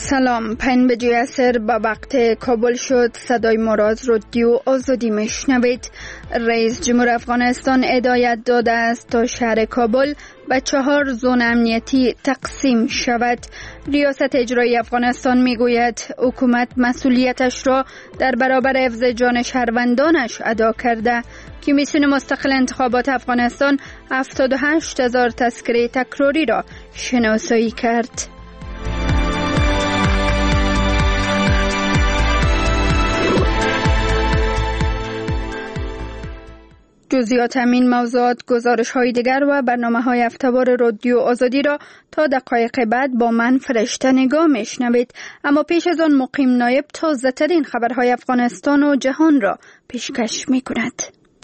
سلام، پنج بجه عصر با وقت کابل شد. صدای ما را از رادیو آزادی میشنوید. رئیس جمهور افغانستان هدایت داده است تا شهر کابل به 4 زون امنیتی تقسیم شود. ریاست اجرایی افغانستان میگوید حکومت مسئولیتش را در برابر حفظ جان شهروندانش ادا کرده. کمیسیون مستقل انتخابات افغانستان 78,000 تذکره تکراری را شناسایی کرد. جزئیات همین موضوعات، گزارش های دیگر و برنامه های هفته‌وار رادیو آزادی را تا دقایق بعد با من فرشته نگاه میشنوید. اما پیش از آن مقیم نایب تازه ترین خبرهای افغانستان و جهان را پیشکش می کند.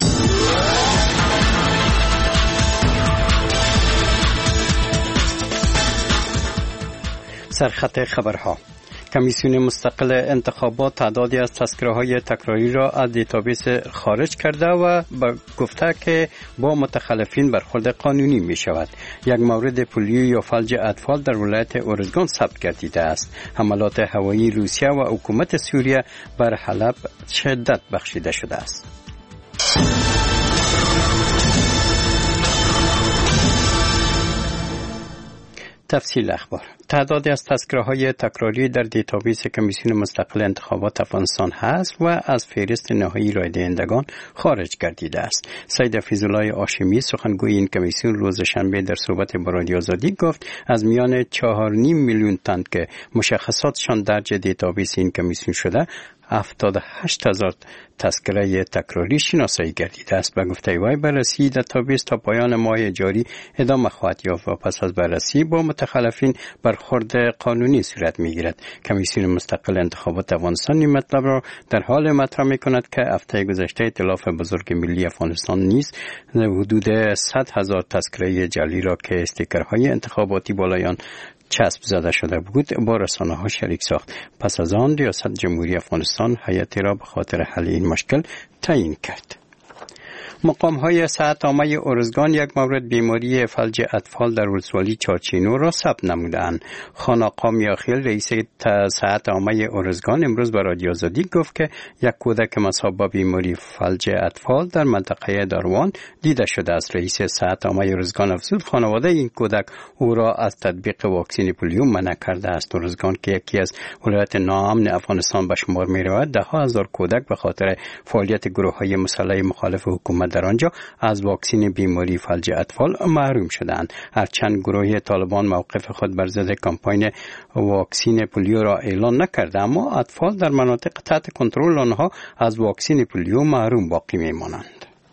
سرخط خبرها: کمیسیون مستقل انتخابات تعدادی از تذکره‌های تکراری را از دیتابیس خارج کرده و گفته که با متخلفین برخورد قانونی می شود. یک مورد پولیو یا فلج اطفال در ولایت اورزگان ثبت گردیده است. حملات هوایی روسیه و حکومت سوریه بر حلب شدت بخشیده شده است. تفصیل اخبار: تعدادی از تذکره‌های تکراری در دیتابیس کمیسیون مستقل انتخابات افغانستان هست و از فهرست نهایی رای دهندگان خارج گردیده است. سید فیض‌الله هاشمی، سخنگوی این کمیسیون، روز شنبه در صحبت با رادیو آزادی گفت از میان 4.5 میلیون تن که مشخصاتشان درج دیتابیس این کمیسیون شده، 78,000 تذکره تکراری شناسایی گردیده است. به گفته وی بررسی دیتابیس تا پایان ماه جاری ادامه خواهد یافت و پس از بررسی با متخلفین برخورد قانونی صورت میگیرد. کمیسیون مستقل انتخابات افغانستان این مطلب را در حال مطرح میکند که هفته گذشته ائتلاف بزرگ ملی افغانستان نیز حدود 100,000 تذکره جعلی را که استیکرهای انتخاباتی بالای آن چسب زده شده بود با رسانه‌ها شریک ساخت. پس از آن ریاست جمهوری افغانستان هیئتی را به خاطر حل این مشکل تعیین کرد. مقام‌های صحت عامه ارزگان یک مورد بیماری فلج اطفال در ولسوالی چارچینو را ثبت نمودند. خان آقا میاخیل، رئیس صحت عامه ارزگان، امروز به رادیو آزادی گفت که یک کودک مصاب با بیماری فلج اطفال در منطقه داروان دیده شده است. رئیس صحت عامه ارزگان افزود خانواده این کودک او را از تطبیق واکسن پولیو منع کرده است. ارزگان که یکی از ولایات ناامن افغانستان به شمار می‌رود، ده‌ها هزار کودک به خاطر فعالیت گروه‌های مسلح مخالف حکومت در آنجا از واکسن بیماری فلج اطفال محروم شدند. هرچند گروه طالبان موقف خود بر ضد کمپاین واکسن پولیو را اعلان نکرده، اما اطفال در مناطق تحت کنترل آنها از واکسن پولیو محروم باقی میمانند.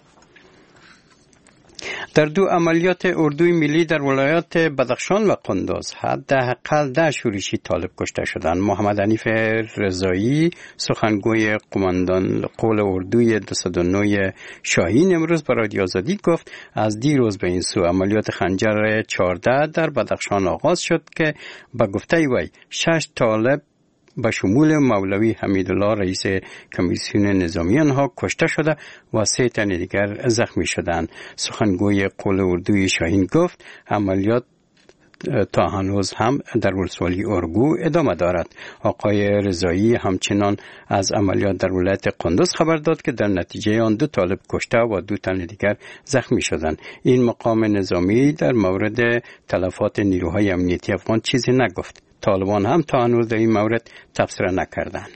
در 2 عملیات اردوی ملی در ولایات بدخشان و قندوز حداقل 10 شورشی طالب کشته شدند. محمد حنیف رضایی، سخنگوی قماندان قول اردوی 209 شاهین، امروز به رادیو آزادی گفت از دیروز به این سو عملیات خنجر 14 در بدخشان آغاز شد که به گفته وی 6 طالب به شمول مولوی حمیدالله رئیس کمیسیون نظامی آنها کشته شده و 3 تن دیگر زخمی شدند. سخنگوی قول اردوی شاهین گفت عملیات تا هنوز هم در ولسوالی ارگو ادامه دارد. آقای رضایی همچنان از عملیات در ولایت قندوز خبر داد که در نتیجه آن 2 طالب کشته و 2 تن دیگر زخمی شدند. این مقام نظامی در مورد تلفات نیروهای امنیتی افغان چیزی نگفت. طالبان هم تا هنوز در این مورد تبصره نکردند.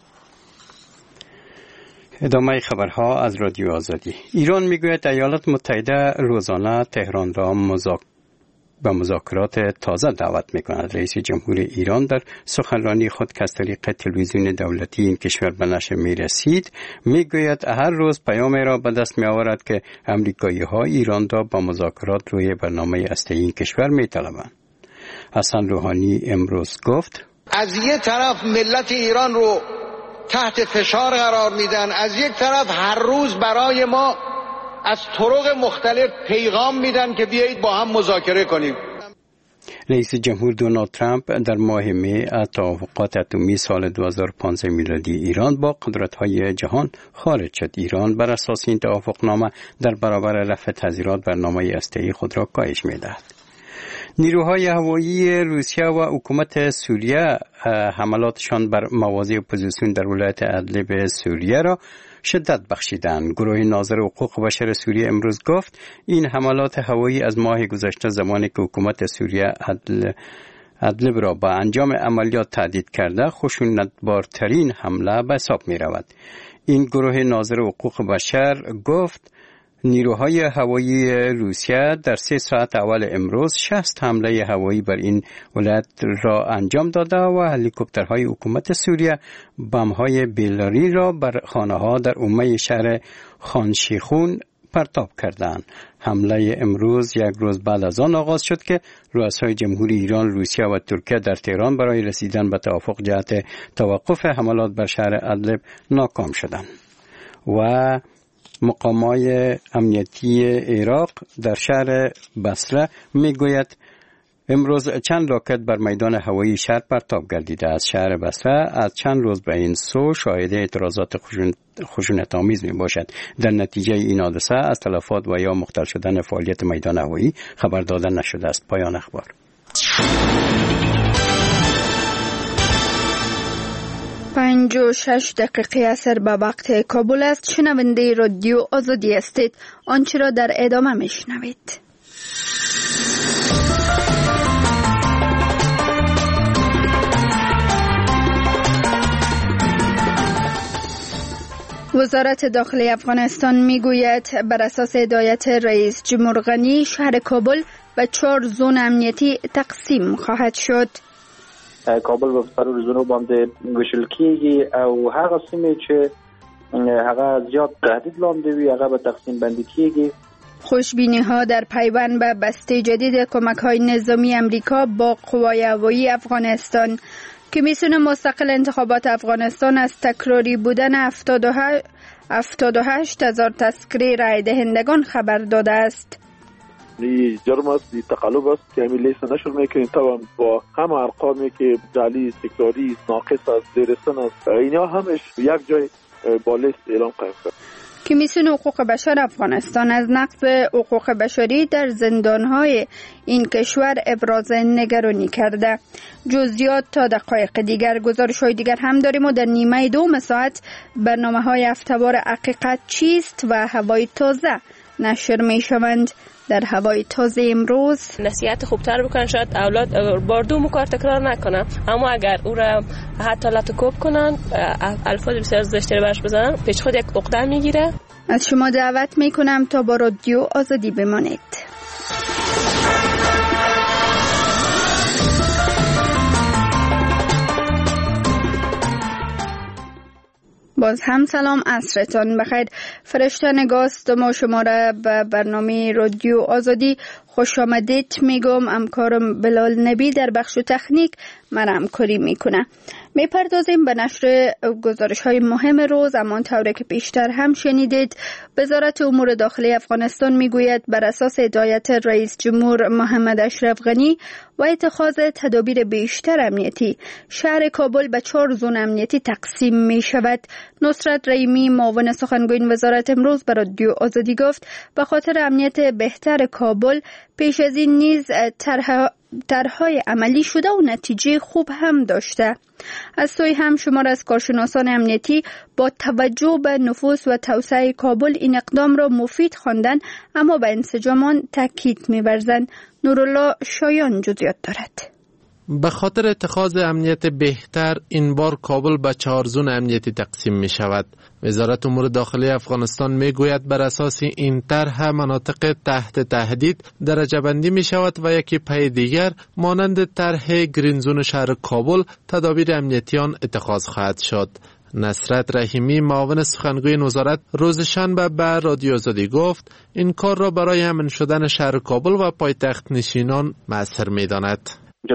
ادامه خبرها از رادیو آزادی. ایران میگوید ایالات متحده روزانه تهران را به مذاکرات تازه دعوت میکند. رئیس جمهور ایران در سخنرانی خود که از طریق تلویزیون دولتی این کشور به نشر میرسید میگوید هر روز پیامی را به دست میآورد که امریکایی ها ایران را با مذاکرات روی برنامه هسته‌ای این کشور میطلبند. حسن روحانی امروز گفت از یک طرف ملت ایران رو تحت فشار قرار میدن، از یک طرف هر روز برای ما از طرق مختلف پیغام میدن که بیایید با هم مذاکره کنیم. رئیس جمهور دونالد ترامپ در ماه می از توافقات اتمی سال 2015 میلادی ایران با قدرت‌های جهان خارج شد. ایران بر اساس این توافقنامه در برابر رفع تضییعات برنامه هسته‌ای خود را کاهش می‌دهد. نیروهای هوایی روسیه و حکومت سوریه حملاتشان بر مواضع اپوزیسیون در ولایت ادلب سوریه را شدت بخشیدند. گروه ناظر حقوق بشر سوریه امروز گفت این حملات هوایی از ماه گذشته زمانی که حکومت سوریه ادلب را با انجام عملیات تهدید کرده خشونتبارترین حمله به حساب می رود. این گروه ناظر حقوق بشر گفت نیروهای هوایی روسیه در 3 ساعت اول امروز 60 حمله هوایی بر این ولایت را انجام داده و هلیکوپترهای حکومت سوریه بم‌های بیلاری را بر خانه‌ها در عمه شهر خانشیخون پرتاب کردند. حمله امروز یک روز بعد از آن آغاز شد که رؤسای جمهوری ایران، روسیه و ترکیه در تهران برای رسیدن به توافق جهت توقف حملات بر شهر ادلب ناکام شدند. و مقامات امنیتی عراق در شهر بصره میگوید امروز چند راکت بر میدان هوایی شهر پرتاب گردیده است. شهر بصره از چند روز به این سو شاهد اعتراضات خشونت‌آمیز می باشد. در نتیجه این حادثه از تلفات و یا مختل شدن فعالیت میدان هوایی خبر داده نشده است. پایان اخبار. 5:06 اثر به وقت کابل است. شنونده رادیو آزادی هستید. آنچه را در ادامه میشنوید. وزارت داخلی افغانستان میگوید بر اساس هدایت رئیس جمهور غنی شهر کابل به 4 زون امنیتی تقسیم خواهد شد. کابل به 4 زونو باندې ویشل کیږي او هغه سیمې چې هغه زیات تهدید لاندې وي هغه به تقسیم بندی کیږي. خوشبینی ها در پیوند به بسته جدید کمک های نظامی امریکا با قوای هوایی افغانستان. کمیسیون مستقل انتخابات افغانستان از تکراری بودن 78,000 تذکره رای دهندگان خبر داده است. جرم است، تقلب است که امیلی نشر میکنیم طبعا با همه ارقامی که جعلی تکراری ناقص است دیرستان است اینا همش یک جای با لیست اعلام قائم کرد. کمیسیون حقوق بشر افغانستان از نقض حقوق بشری در زندانهای این کشور ابراز نگرانی کرده. جزئیات تا دقایق دیگر. گزارش‌های دیگر هم داریم و در نیمه دوم ساعت برنامه‌های هفته‌وار حقیقت چیست و هوای تازه نشر می‌شوند. در هوای تازه امروز نصیحت خوبتر بکنن، شاید اولاد بار دوم کار تکرار نکنن، اما اگر او را حتی لطکوب کنن، الفاظ بسیار زشتی برش بزنن، پیش خود یک عقده میگیره. از شما دعوت میکنم تا با رادیو آزادی بمانید. باز هم سلام، عصرتان بخیر. فرشته نگاست ما شما را به برنامه رادیو آزادی خوش آمدید میگم. همکارم بلال نبی در بخش تکنیک من همکاری میکنه. میپردازیم به نشر گزارش های مهم روز. اما طوری که پیشتر هم شنیدید، وزارت امور داخلی افغانستان میگوید بر اساس هدایت رئیس جمهور محمد اشرف غنی و اتخاذ تدابیر بیشتر امنیتی شهر کابل به 4 زون امنیتی تقسیم می شود. نصرت رحیمی معاون سخنگوی وزارت امروز به رادیو آزادی گفت به خاطر امنیت بهتر کابل پیش از این نیز طرح‌های عملی شده و نتیجه خوب هم داشته. از سوی هم شمار از کارشناسان امنیتی با توجه به نفوذ و توسعه کابل این اقدام را مفید خواندن، اما به انسجام آن تاکید می‌ورزند. نورالله شایان جزئیات دارد. به خاطر اتخاذ امنیت بهتر این بار کابل به 4 زون امنیتی تقسیم می شود. وزارت امور داخلی افغانستان می گوید بر اساس این طرح مناطق تحت تهدید درجه بندی می شود و یکی پی دیگر مانند طرح گرین زون شهر کابل تدابیر امنیتی آن اتخاذ خواهد شد. نصرت رحیمی معاون سخنگوی وزارت روز شنبه به رادیو آزادی گفت این کار را برای امن شدن شهر کابل و پایتخت نشینان مؤثر می داند.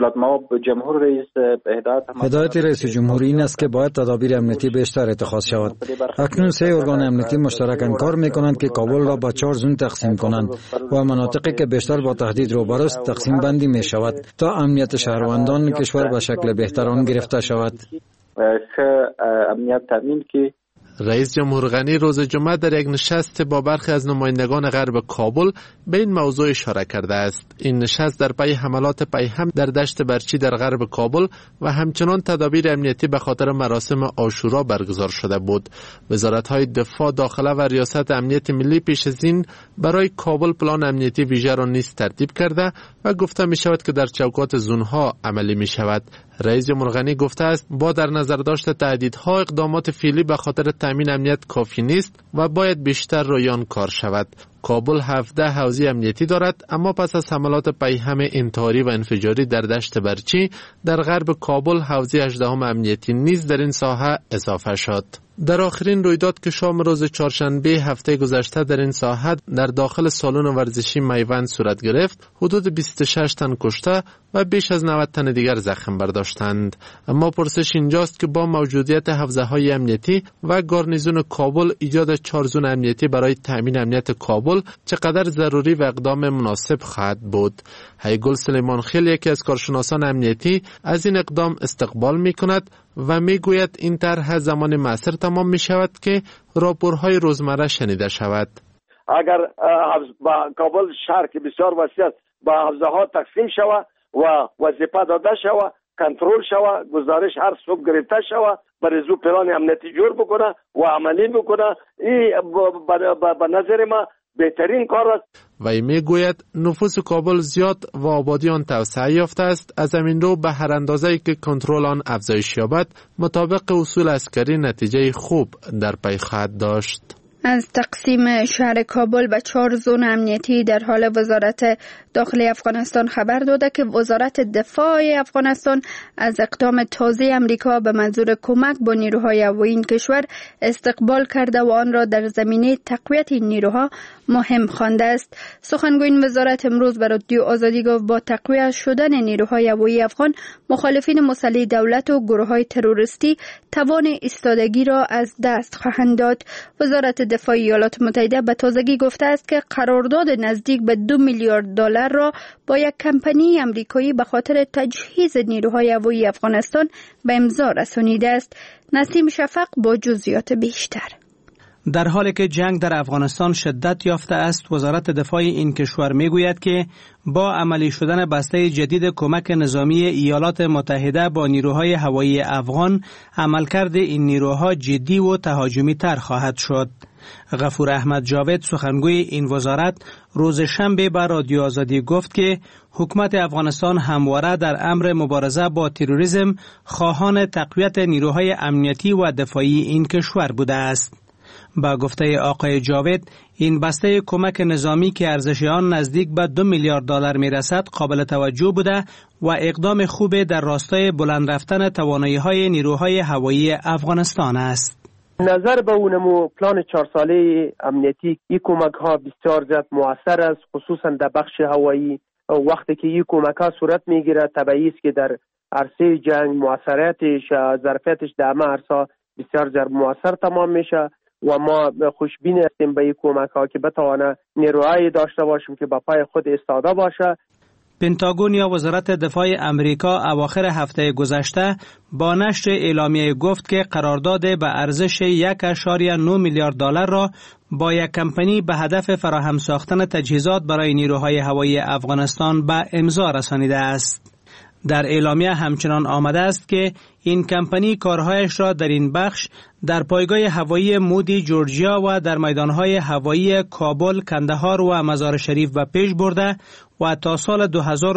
هدایت رئیس جمهوری این است که باید تدابیر امنیتی بیشتر اتخاذ شود. اکنون 3 ارگان امنیتی مشترکاً کار می‌کنند که کابل را به 4 زون تقسیم کنند و مناطقی که بیشتر با تهدید روبروست تقسیم بندی می شود تا امنیت شهروندان کشور به شکل بهتر آن گرفته شود. امنیت تامین کی رئیس جمهور غنی روز جمعه در یک نشست با برخی از نمایندگان غرب کابل به این موضوع اشاره کرده است. این نشست در پی حملات پیهم در دشت برچی در غرب کابل و همچنان تدابیر امنیتی به خاطر مراسم عاشورا برگزار شده بود. وزارت‌های دفاع، داخله و ریاست امنیت ملی پیش از این برای کابل پلان امنیتی ویژه را نیز ترتیب کرده و گفته می شود که در چوکات زونها عملی می شود. رئیس جمهور غنی گفته است با در نظر داشت تهدیدها اقدامات فعلی به خاطر تامین امنیت کافی نیست و باید بیشتر روی آن کار شود. کابل 17 حوزه امنیتی دارد، اما پس از حملات پیهم انتحاری و انفجاری در دشت برچی در غرب کابل حوزه 18 امنیتی نیز در این ساحه اضافه شد. در آخرین رویداد که شام روز چهارشنبه هفته گذشته در این ساحه در داخل سالن ورزشی میوند صورت گرفت، حدود 26 تن کشته و بیش از 90 تن دیگر زخم برداشتند. اما پرسش اینجاست که با موجودیت حوزه‌های امنیتی و گارنیزون کابل ایجاد 4 زون امنیتی برای تامین امنیت کابل چقدر ضروری و اقدام مناسب خواهد بود. هیگل سلیمان خیل، یکی از کارشناسان امنیتی، از این اقدام استقبال می‌کند و میگوید این طرح زمان معصر تمام می شود که راپورهای روزمره شنیده شود. اگر کابل شهر که بسیار وسیع است با حوزه ها تقسیم شود و وظیفه داده شود، کنترل شود، گزارش هر صبح گرفته شود، برای زو پلان امنیتی جور بکنه و عملی بکنه، این به نظر ما بهترین کار است. و میگوید نفوس کابل زیاد و آبادی آن توسعه یافته است، از همین رو به هر اندازه‌ای که کنترل آن افزایش یابد مطابق اصول عسکری نتیجه خوب در پی خواهد داشت. از تقسیم شهر کابل به 4 زون امنیتی در حال وزارت داخلی افغانستان خبر داده که وزارت دفاع افغانستان از اقدام تازه امریکا به منظور کمک با نیروهای هوایی این کشور استقبال کرده و آن را در زمینه تقویت این نیروها مهم خوانده است. سخنگوی این وزارت امروز به رادیو آزادی گفت با تقویت شدن نیروهای هوایی افغان مخالفین مسلح دولت و گروه‌های تروریستی توان ایستادگی را از دست خواهند داد. وزارت دفاع ایالات متحده به تازگی گفته است که قرارداد نزدیک به $2 میلیارد را با یک کمپانی امریکایی به خاطر تجهیز نیروهای هوایی افغانستان به امضا رسانیده است. نسیم شفق با جزئیات بیشتر. در حالی که جنگ در افغانستان شدت یافته است، وزارت دفاع این کشور میگوید که با عملی شدن بسته جدید کمک نظامی ایالات متحده با نیروهای هوایی افغان، عملکرد این نیروها جدی و تهاجمی تر خواهد شد. غفور احمد جاوید، سخنگوی این وزارت، روز شنبه به رادیو آزادی گفت که حکومت افغانستان همواره در امر مبارزه با تروریسم خواهان تقویت نیروهای امنیتی و دفاعی این کشور بوده است. با گفته آقای جاوید، این بسته کمک نظامی که ارزش آن نزدیک به $2 میلیارد میرسد قابل توجه بوده و اقدام خوب در راستای بلند رفتن توانایی‌های نیروهای هوایی افغانستان است. نظر به اونمو پلان 4 ساله امنیتی این کمک ها بسیار زیاد مؤثر است، خصوصا در بخش هوایی. وقتی که این کمک ها صورت میگیره طبیعی است که در عرصه جنگ مؤثریتش، ظرفیتش در همه عرصه بسیار زیاد مؤثر تمام میشه و ما خوشبین هستیم به این کمک ها که بتوانه نیروهایی داشته باشیم که با پای خود ایستاده باشه. پنتاگون یا وزارت دفاع امریکا اواخر هفته گذشته با نشر اعلامیه گفت که قرارداد به ارزش $1.9 میلیارد را با یک کمپانی به هدف فراهم ساختن تجهیزات برای نیروهای هوایی افغانستان به امضا رسانیده است. در اعلامیه همچنان آمده است که این کمپانی کارهایش را در این بخش در پایگاه هوایی مودی جورجیا و در میدانهای هوایی کابل، کندهار و مزار شریف به پیش برده و تا سال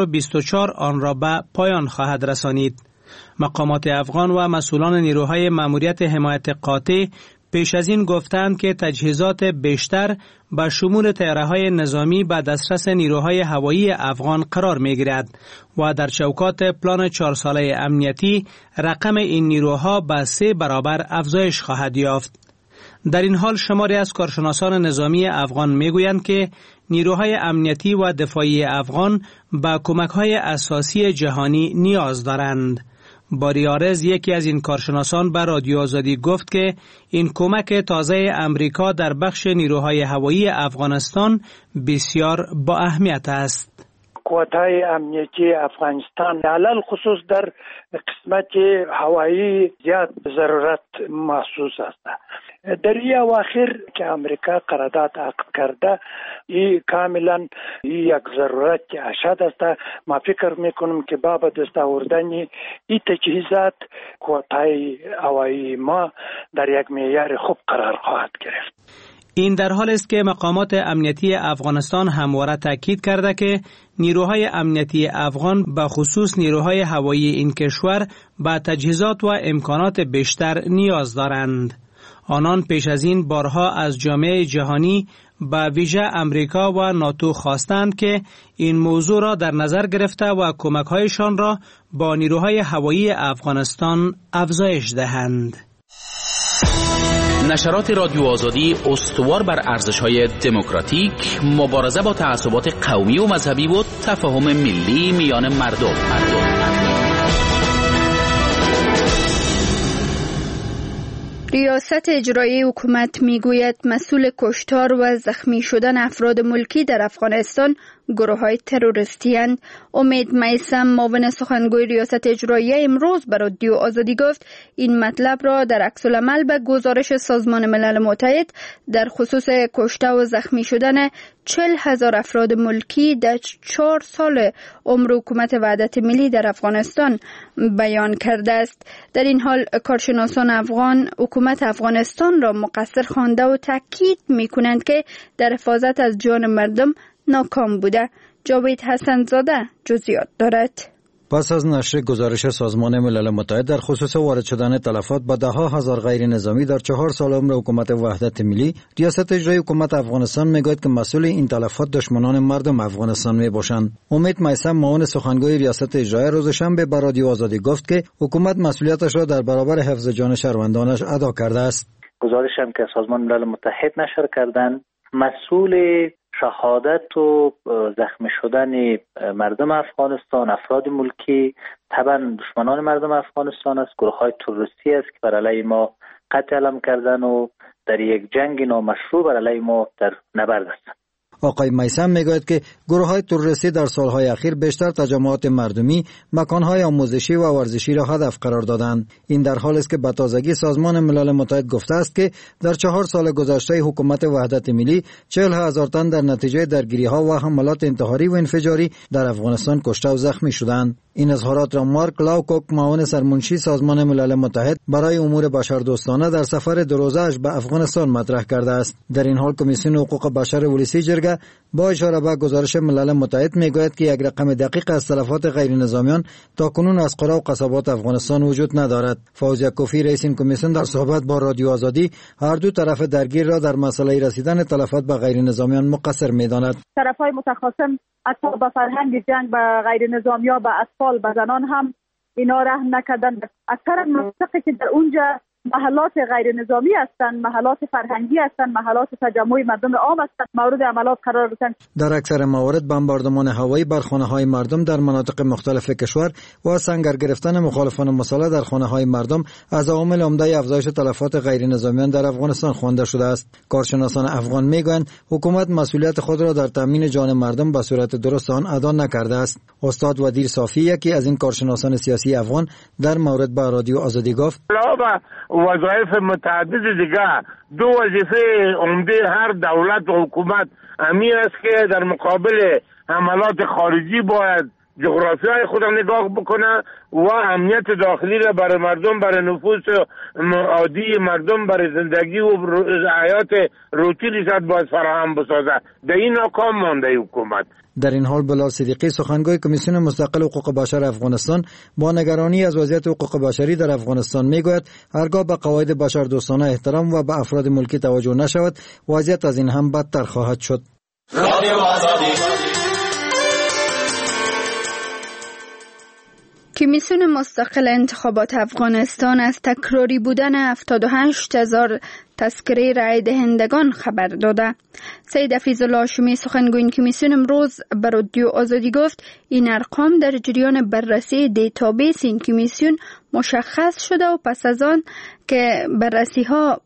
2024 آن را به پایان خواهد رسانید. مقامات افغان و مسئولان نیروهای ماموریت حمایت قاطع پیش از این گفتند که تجهیزات بیشتر به شمول طیاره‌های نظامی به دسترس نیروهای هوایی افغان قرار می‌گیرد و در چوکات پلان 4 ساله امنیتی رقم این نیروها به 3 برابر افزایش خواهد یافت. در این حال شماری از کارشناسان نظامی افغان میگویند که نیروهای امنیتی و دفاعی افغان به کمک‌های اساسی جهانی نیاز دارند. باریارز، یکی از این کارشناسان، به رادیو آزادی گفت که این کمک تازه امریکا در بخش نیروهای هوایی افغانستان بسیار با اهمیت است. قوت‌های امنیتی افغانستان علل خصوص در قسمت هوایی زیاد ضرورت محسوس است. در این اواخر که امریکا قرارداد عقد کرده این کاملا یک ضرورت اشد است. ما فکر میکنم که با دست آوردن این تجهیزات قوت‌های هوایی ما در یک معیار خوب قرار خواهد گرفت. این در حال است که مقامات امنیتی افغانستان همواره تاکید کرده که نیروهای امنیتی افغان به خصوص نیروهای هوایی این کشور به تجهیزات و امکانات بیشتر نیاز دارند. آنان پیش از این بارها از جامعه جهانی به ویژه امریکا و ناتو خواستند که این موضوع را در نظر گرفته و کمک‌هایشان را با نیروهای هوایی افغانستان افزایش دهند. نشرات رادیو آزادی استوار بر ارزش‌های دموکراتیک، مبارزه با تعصبات قومی و مذهبی و تفاهم ملی میان مردم. ریاست اجرایی حکومت میگوید مسئول کشتار و زخمی شدن افراد ملکی در افغانستان گروه‌های تروریستی اند. امید میثم معاون سخنگوی ریاست اجرایی امروز به رادیو آزادی گفت این مطلب را در عکس‌العمل به گزارش سازمان ملل متحد در خصوص کشته و زخمی شدن 40,000 افراد ملکی در 4 سال عمر حکومت وحدت ملی در افغانستان بیان کرده است. در این حال کارشناسان افغان حکومت افغانستان را مقصر خوانده و تاکید می‌کنند که در حفاظت از جان مردم ناکام بوده. جاوید حسن زاده جزئیات دارد. پس از نشر گزارش سازمان ملل متحد در خصوص وارد شدن تلفات با 10,000 غیر نظامی در 4 سال عمر حکومت وحدت ملی، ریاست اجرایی حکومت افغانستان میگوید که مسئول این تلفات دشمنان مردم افغانستان میباشند. امید میثم معاون سخنگوی ریاست اجرایی روز شنبه به رادیو آزادی گفت که حکومت مسئولیتش را در برابر حفظ جان شهروندانش ادا کرده است. گزارش هم که سازمان ملل متحد نشر کردند، مسئول شهادت و زخمی شدن مردم افغانستان، افراد ملکی، طبعا دشمنان مردم افغانستان است. گروه‌های تروریستی است که بر علیه ما قتل علم کردن و در یک جنگ نامشروع بر علیه ما در نبرد هستند. آقای میثم میگوید که گروه‌های تروریستی در سالهای اخیر بیشتر تجمعات مردمی، مکان‌های آموزشی و ورزشی را هدف قرار دادند. این در حالی است که به تازگی سازمان ملل متحد گفته است که در 4 سال گذشته حکومت وحدت ملی 40,000 تن در نتیجه درگیری‌ها و حملات انتحاری و انفجاری در افغانستان کشته و زخمی شدند. این اظهارات را مارک لاوکوک معاون سرمنشی سازمان ملل متحد برای امور بشردوستانه در سفر 2 روزه‌اش به افغانستان مطرح کرده است. در این حال کمیسیون حقوق بشر ولسی جرگه با اشاره به گزارش ملل متحد میگوید که یک رقم دقیق از تلفات غیر نظامیان تاکنون از قرى و قصبات افغانستان وجود ندارد. فوزیه کوفی رئیس این کمیسیون در صحبت با رادیو آزادی هر دو طرف درگیر را در مسئله رسیدن تلفات به غیر نظامیان مقصر می‌داند. طرف‌های متخاصم حتی به فرهنگ جنگ به غیر نظامی‌ها، به اطفال، به زنان هم اینا رحم نکردن. اکثر مناطقی که در اونجا محلات غیر نظامی هستند، محلات فرهنگی هستند، محلات تجمع مردم عام هستند، مورد عملیات قرار گرفتند. در اکثر موارد بمباردمان هوایی بر خانه‌های مردم در مناطق مختلف کشور و سنگر گرفتن مخالفان مسلح در خانه‌های مردم از عوامل عمده افزایش تلفات غیر نظامیان در افغانستان خوانده شده است. کارشناسان افغان میگویند حکومت مسئولیت خود را در تامین جان مردم به صورت درست آن ادا نکرده است. استاد ودیر صافی یکی از این کارشناسان سیاسی افغان در مورد با رادیو آزادی گفت: وظایف متعدد دیگه، 2 وظیفه عمده هر دولت و حکومت امیر است که در مقابل حملات خارجی باید جغرافیای خود را نگاه بکنه و امنیت داخلی را برای مردم، برای نفوس عادی مردم، برای زندگی و حیات روتینی باید فراهم بسازه. در این ناکام مانده حکومت. در این حال بلال صدیقی سخنگوی کمیسیون مستقل حقوق بشر افغانستان با نگرانی از وضعیت حقوق بشری در افغانستان میگوید هرگاه به قواعد بشردوستانه احترام و به افراد ملکی توجه نشود وضعیت از این هم بدتر خواهد شد. کمیسیون مستقل انتخابات افغانستان از تکراری بودن 78,000 تذکره رای دهندگان خبر داده. سید حفیظالله هاشمی سخنگوی این کمیسیون امروز به رادیو آزادی گفت این ارقام در جریان بررسی دیتابیس این کمیسیون مشخص شده و پس از آن که بررسی ها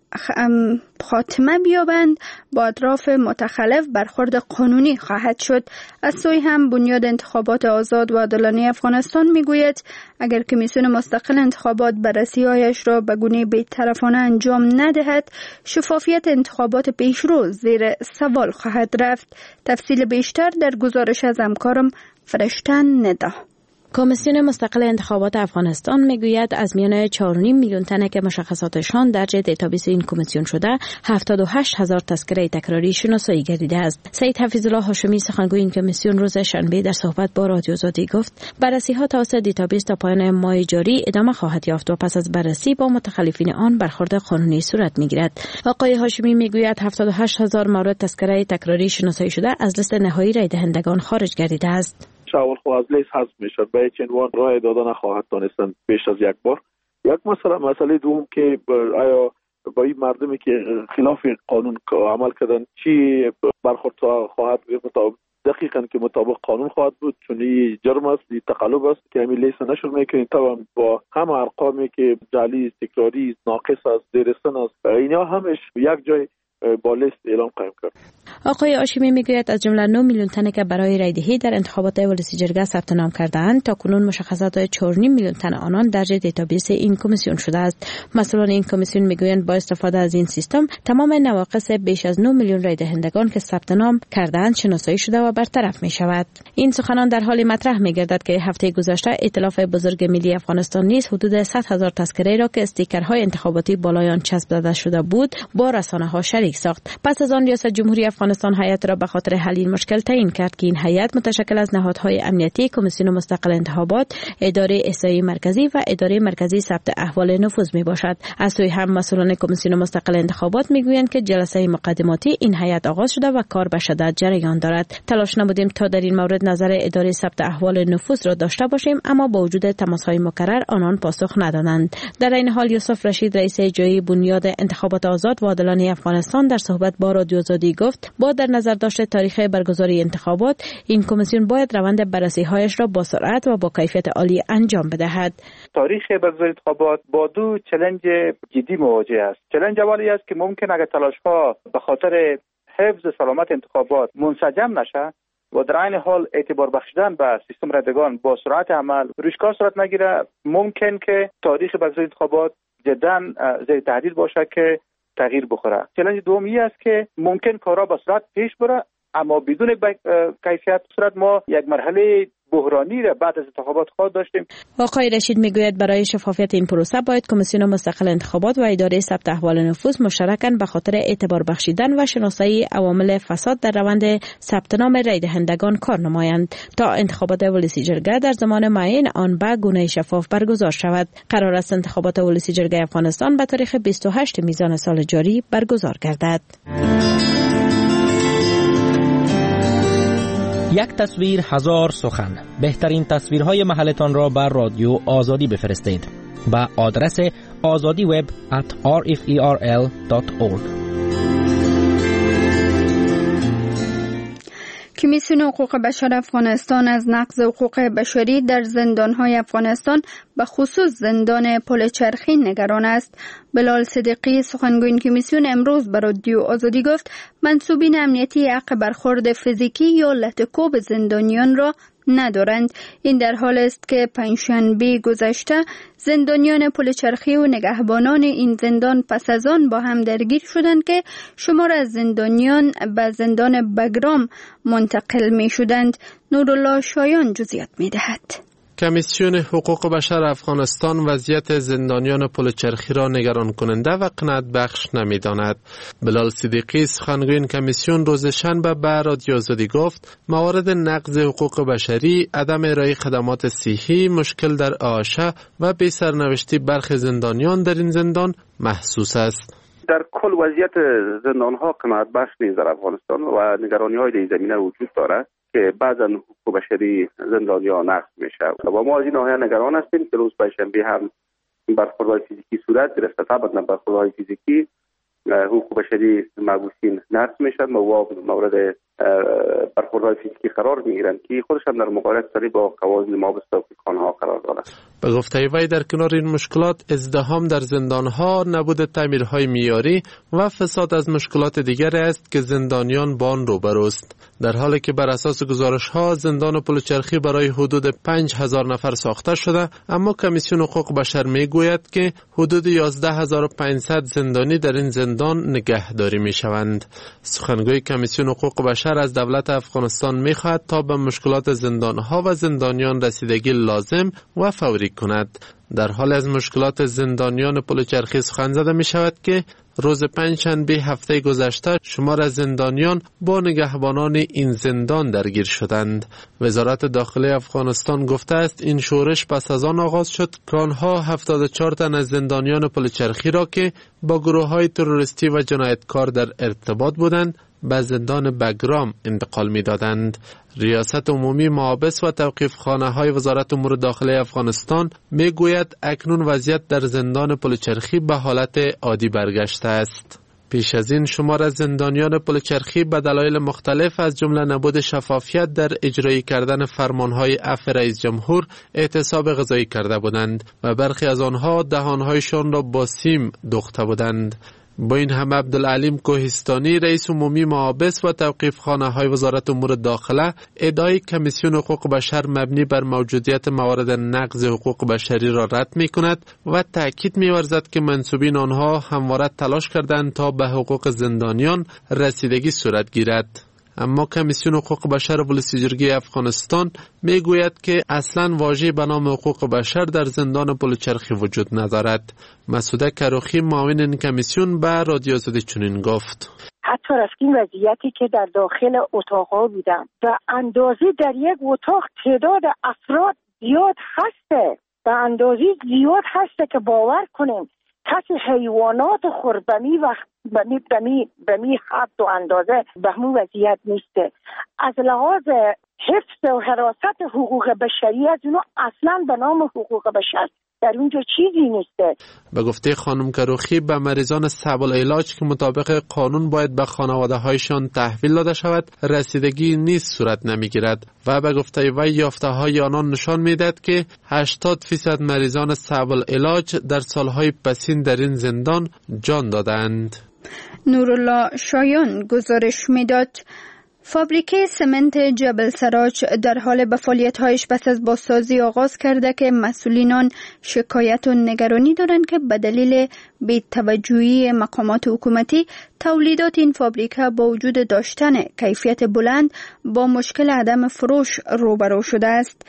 خاتمه بیابند با اطراف متخلف برخورد قانونی خواهد شد. از سوی هم بنیاد انتخابات آزاد و عادلانه افغانستان میگوید اگر کمیسیون مستقل انتخابات بررسی هایش را به گونه بی‌طرفانه انجام ندهد شفافیت انتخابات پیشرو زیر سوال خواهد رفت. تفصیل بیشتر در گزارش از همکارم فرشته ندا. کمیسیون مستقل انتخابات افغانستان میگوید از میان 4.5 میلیون تنه که مشخصاتشان درج دیتابیس این کمیسیون شده 78,000 تذکره تکراری شناسایی گردیده است. سید حفیظالله هاشمی سخنگوی این کمیسیون روز شنبه در صحبت با رادیو آزادی گفت بررسی ها توسط دیتابیس تا پایان ماه جاری ادامه خواهد یافت و پس از بررسی با متخلفین آن برخورد قانونی صورت میگیرد. آقای هاشمی میگوید 78,000 مورد تذکره تکراری شناسایی شده از لیست نهایی رای دهندگان خارج گردیده است. اول خو از لیست حذف میشد به هیچ عنوان رای داده نخواهد دانستن بیش از یک بار. یک مسئله دوم که آیا با این مردمی که خلاف قانون عمل کردن چی برخورد خواهد بود؟ دقیقاً که مطابق قانون خواهد بود، چون این جرم است، این تقلب است که همین لیست نشر میکنین طبعا با همه ارقامی که جعلی، تکراری، ناقص است، زیرسن است، اینا همش یک جای با لیست اعلام قائم کرد. آقای هاشمی میگوید از جمله 9 میلیون تن که برای رای دهی در انتخابات ولسی جرگه ثبت نام کرده‌اند تا کنون مشخصات 4.5 میلیون تن آنان درج دیتابیس این کمیسیون شده است. مسئولان این کمیسیون میگویند با استفاده از این سیستم تمام نواقص بیش از 9 میلیون رای دهندگان که ثبت نام کرده‌اند شناسایی شده و برطرف میشود. این سخنان در حال مطرح میگردد که هفته گذشته ائتلاف بزرگ ملی افغانستان نیز حدود 100,000 تذکره را که استیکرهای انتخاباتی بالای آن چسب داده شده بود با رسانه‌ها شریک ساخت. پس از آن ریاست جمهوری افغانستان هیئت را به خاطر حل این مشکل تعیین کرد که این هیئت متشکل از نهادهای امنیتی، کمیسیون مستقل انتخابات، اداره احصایی مرکزی و اداره مرکزی ثبت احوال نفوذ می باشد. از سوی هم مسئولان کمیسیون مستقل انتخابات میگویند که جلسه مقدماتی این هیئت آغاز شده و کار به شدت جریان دارد. تلاش نمودیم تا در این مورد نظر اداره ثبت احوال نفوذ را داشته باشیم، اما با وجود تماس‌های مکرر آنان پاسخ ندادند. در این حال یوسف رشید رئیس اجرایی بنیاد انتخابات آزاد و عادلانه افغانستان در صحبت با رادیو آزادی گفت با در نظر داشت تاریخ برگزاری انتخابات این کمیسیون باید روند بررسی‌هایش را با سرعت و با کیفیت عالی انجام بدهد. تاریخ برگزاری انتخابات با دو چالش جدی مواجه است. چالش اولی است که ممکن اگر تلاش‌ها به خاطر حفظ سلامت انتخابات منسجم نشه و در عین حال اعتبار بخشیدن به سیستم رایدگان با سرعت عمل روشکار صورت نگیره، ممکن که تاریخ برگزاری انتخابات جدا زیر تهدید باشه که تغییر بخوره. چالش دومی است که ممکن کارا با سرعت پیش بره اما بدون کیفیت. صورت ما یک مرحله بحرانی را بعد از انتخابات خواهد داشتیم. آقای رشید میگوید برای شفافیت این پروسه باید کمیسیون مستقل انتخابات و اداره ثبت احوال نفوذ مشترکاً به خاطر اعتبار بخشیدن و شناسایی عوامل فساد در روند ثبت نام رای دهندگان کار نمایند تا انتخابات ولسی جرگه در زمان معین آن به گونه شفاف برگزار شود. قرار است انتخابات ولسی جرگه افغانستان به تاریخ 28 میزان سال جاری برگزار گردد. یک تصویر هزار سخن. بهترین تصویرهای محلتان را بر رادیو آزادی بفرستید به آدرس azadiweb@rferl.org. کمیسیون حقوق بشر افغانستان از نقض حقوق بشری در زندان‌های افغانستان به خصوص زندان پل چرخی نگران است. بلال صدیقی سخنگوی کمیسیون امروز به رادیو آزادی گفت منصوبین امنیتی حق برخورد فیزیکی یا لطکوب زندانیان را ندارند. این در حال است که پنجشنبه گذشته زندانیان پل چرخی و نگهبانان این زندان پس از آن با هم درگیر شدند که شمار از زندانیان به زندان بگرام منتقل می شدند. نورالله شایان جزئیات می دهد. کمیسیون حقوق بشر افغانستان وضعیت زندانیان پل چرخی را نگران کننده و قناعت بخش نمی‌داند. بلال صدیقی سخنگوی این کمیسیون روز شنبه به رادیو آزادی گفت موارد نقض حقوق بشری، عدم ارائه خدمات صحی، مشکل در آشه و بی سرنوشتی برخی زندانیان در این زندان محسوس است. در کل وضعیت زندان‌ها قناعت بخش نیست در افغانستان و نگرانی‌های در این زمینه وجود دارد که بعضا حقوق بشری زندانیان نقض میشه و ما از این ناحیه نگران هستیم که روز پنجشنبه هم برخوردهای فیزیکی صورت گرفت. طبعا برخوردهای فیزیکی حقوق بشری مبعوثین نقض میشد و مورد برخوردهای فیزیکی قرار میگیرند که خودش هم در مقایسه سری با قوانین مابست توقیفخانه‌ها قرار دارد. به گفته وی در کنار این مشکلات ازدحام در زندانها، نبود تعمیرهای معیاری و فساد از مشکلات دیگر است که زندانیان با آن روبروست. در حالی که بر اساس گزارش‌ها زندان پلچرخی برای حدود 5000 نفر ساخته شده، اما کمیسیون حقوق بشر میگوید که حدود 11500 زندانی در این زندان نگهداری میشوند. سخنگوی کمیسیون حقوق بشر از دولت افغانستان میخواهد تا به مشکلات زندانها و زندانیان رسیدگی لازم و فوری کند. در حال از مشکلات زندانیان پلچرخی سخن زده می شود که روز پنجشنبه هفته گذشته شمار از زندانیان با نگهبانان این زندان درگیر شدند. وزارت داخلی افغانستان گفته است این شورش پس از آن آغاز شد که آنها 74 تن از زندانیان پلچرخی را که با گروه‌های تروریستی و جنایتکار در ارتباط بودند به زندان بگرام انتقال می‌دادند. ریاست عمومی محابس و توقیفخانه‌های وزارت امور داخلی افغانستان می‌گوید اکنون وضعیت در زندان پلچرخی به حالت عادی برگشته است. پیش از این شمار از زندانیان پلچرخی به دلایل مختلف از جمله نبود شفافیت در اجرایی کردن فرمانهای عفو رئیس جمهور اعتصاب غذایی کرده بودند و برخی از آنها دهانهایشان را با سیم دوخته بودند. با این همه عبدالعلیم کوهستانی رئیس عمومی محابس و توقیفخانه‌های وزارت امور داخله ادعای کمیسیون حقوق بشر مبنی بر موجودیت موارد نقض حقوق بشری را رد می‌کند و تأکید می‌ورزد که منسوبین آنها همواره تلاش کردند تا به حقوق زندانیان رسیدگی صورت گیرد. اما کمیسیون حقوق بشر ولسیجرگی افغانستان میگوید که اصلاً واژه‌ای به نام حقوق بشر در زندان پلچرخی وجود ندارد. مسعوده کروخی معاون این کمیسیون به رادیو آزادی چنین گفت: حتی رفتیم وضعیتی که در داخل اتاق‌ها بودم و اندازه در یک اتاق تعداد افراد زیاد هسته، به اندازه زیاد هسته که باور کنیم کسی حیوانات خربمی و بمی حد و اندازه به همون وضعیت نیسته. از لحاظ حفظ و حراست حقوق بشری از اونو اصلا به نام حقوق بشر در اونجا چیزی نیسته. به گفته خانم کروخی به مریضان صعب العلاج که مطابق قانون باید به خانواده هایشان تحویل داده شود رسیدگی نیز صورت نمیگیرد و به گفته وی یافته های آنان نشان میدهد که 80% مریضان صعب العلاج در سالهای پسین در این زندان جان دادند. نورالله شایان گزارش میداد فابریکه سمنت جبل سراج در حال به فعالیت‌هایش پس از بازسازی آغاز کرده که مسئولین شکایت و نگرانی دارند که به دلیل بی‌توجهی مقامات حکومتی تولیدات این فابریکه با وجود داشتن کیفیت بلند با مشکل عدم فروش روبرو شده است.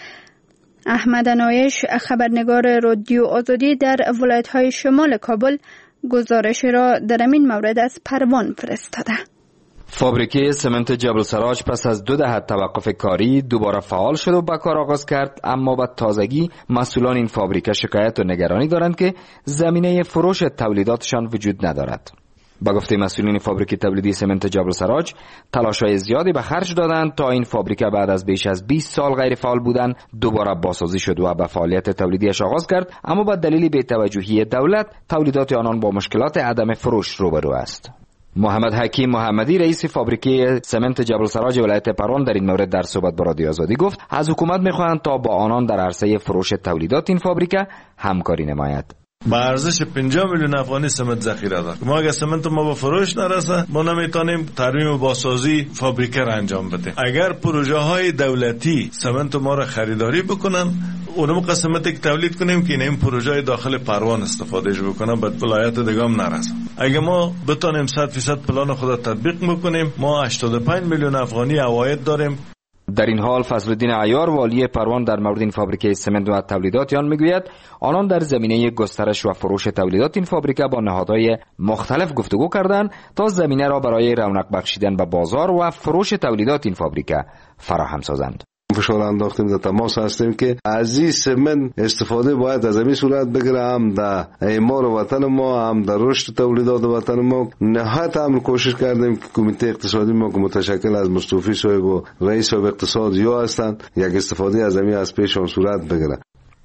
احمد انایش خبرنگار رادیو آزادی در ولایت‌های شمال کابل گزارش را در این مورد از پروان فرستاده. فابریکه سمنت جبل سراج پس از 2 دهه توقف کاری دوباره فعال شد و به کار آغاز کرد، اما به تازگی مسئولان این فابریکه شکایت و نگرانی دارند که زمینه فروش تولیداتشان وجود ندارد. با گفته مسئولین فابریکه تولیدی سمنت جبل سراج تلاش‌های زیادی به خرج دادند تا این فابریکه بعد از بیش از 20 سال غیر فعال بودن دوباره بازسازی شد و به فعالیت تولیدیش آغاز کرد، اما به دلیل بی‌توجهی دولت تولیدات آنان با مشکلات عدم فروش روبرو است. محمد حکیم محمدی رئیس فابریکه سمنت جبل سراج ولایت پروان در این مورد در صحبت با رادیو آزادی گفت از حکومت می‌خواهند تا با آنان در عرصه فروش تولیدات این فابریکه همکاری نماید. با ارزش 50 میلیون افغانی سمنت ذخیره داریم. ما اگر سمنت ما به فروش نرسه ما نمیتونیم ترمیم و بازسازی فابریکه را انجام بدیم. اگر پروژه های دولتی سمنت ما را خریداری بکنن اونم قسمتی که تولید کنیم که این پروژه داخل پروان استفادهش بکنن به ولایت دیگه هم نرسه. اگر ما بتونیم 100% پلان خود تطبیق بکنیم ما 85 میلیون افغانی عواید داریم. در این حال فضلالدین عیار والی پروان در مورد این فابریکه سمنت و تولیدات آن میگوید آنان در زمینه گسترش و فروش تولیدات این فابریکه با نهادهای مختلف گفتگو کردند تا زمینه را برای رونق بخشیدن به بازار و فروش تولیدات این فابریکه فراهم سازند. فشار انداختیم، در تماس هستیم که از این سمنت استفاده باید از این صورت بگیره، هم در اعمار وطن ما هم در رشد تولیدات وطن ما. نهایت هم کوشش کردیم که کمیته اقتصادی ما که متشکل از مصطفی صاحب و رئیس صاحب اقتصاد یا هستند یک استفاده از این از پیش صورت بگیره.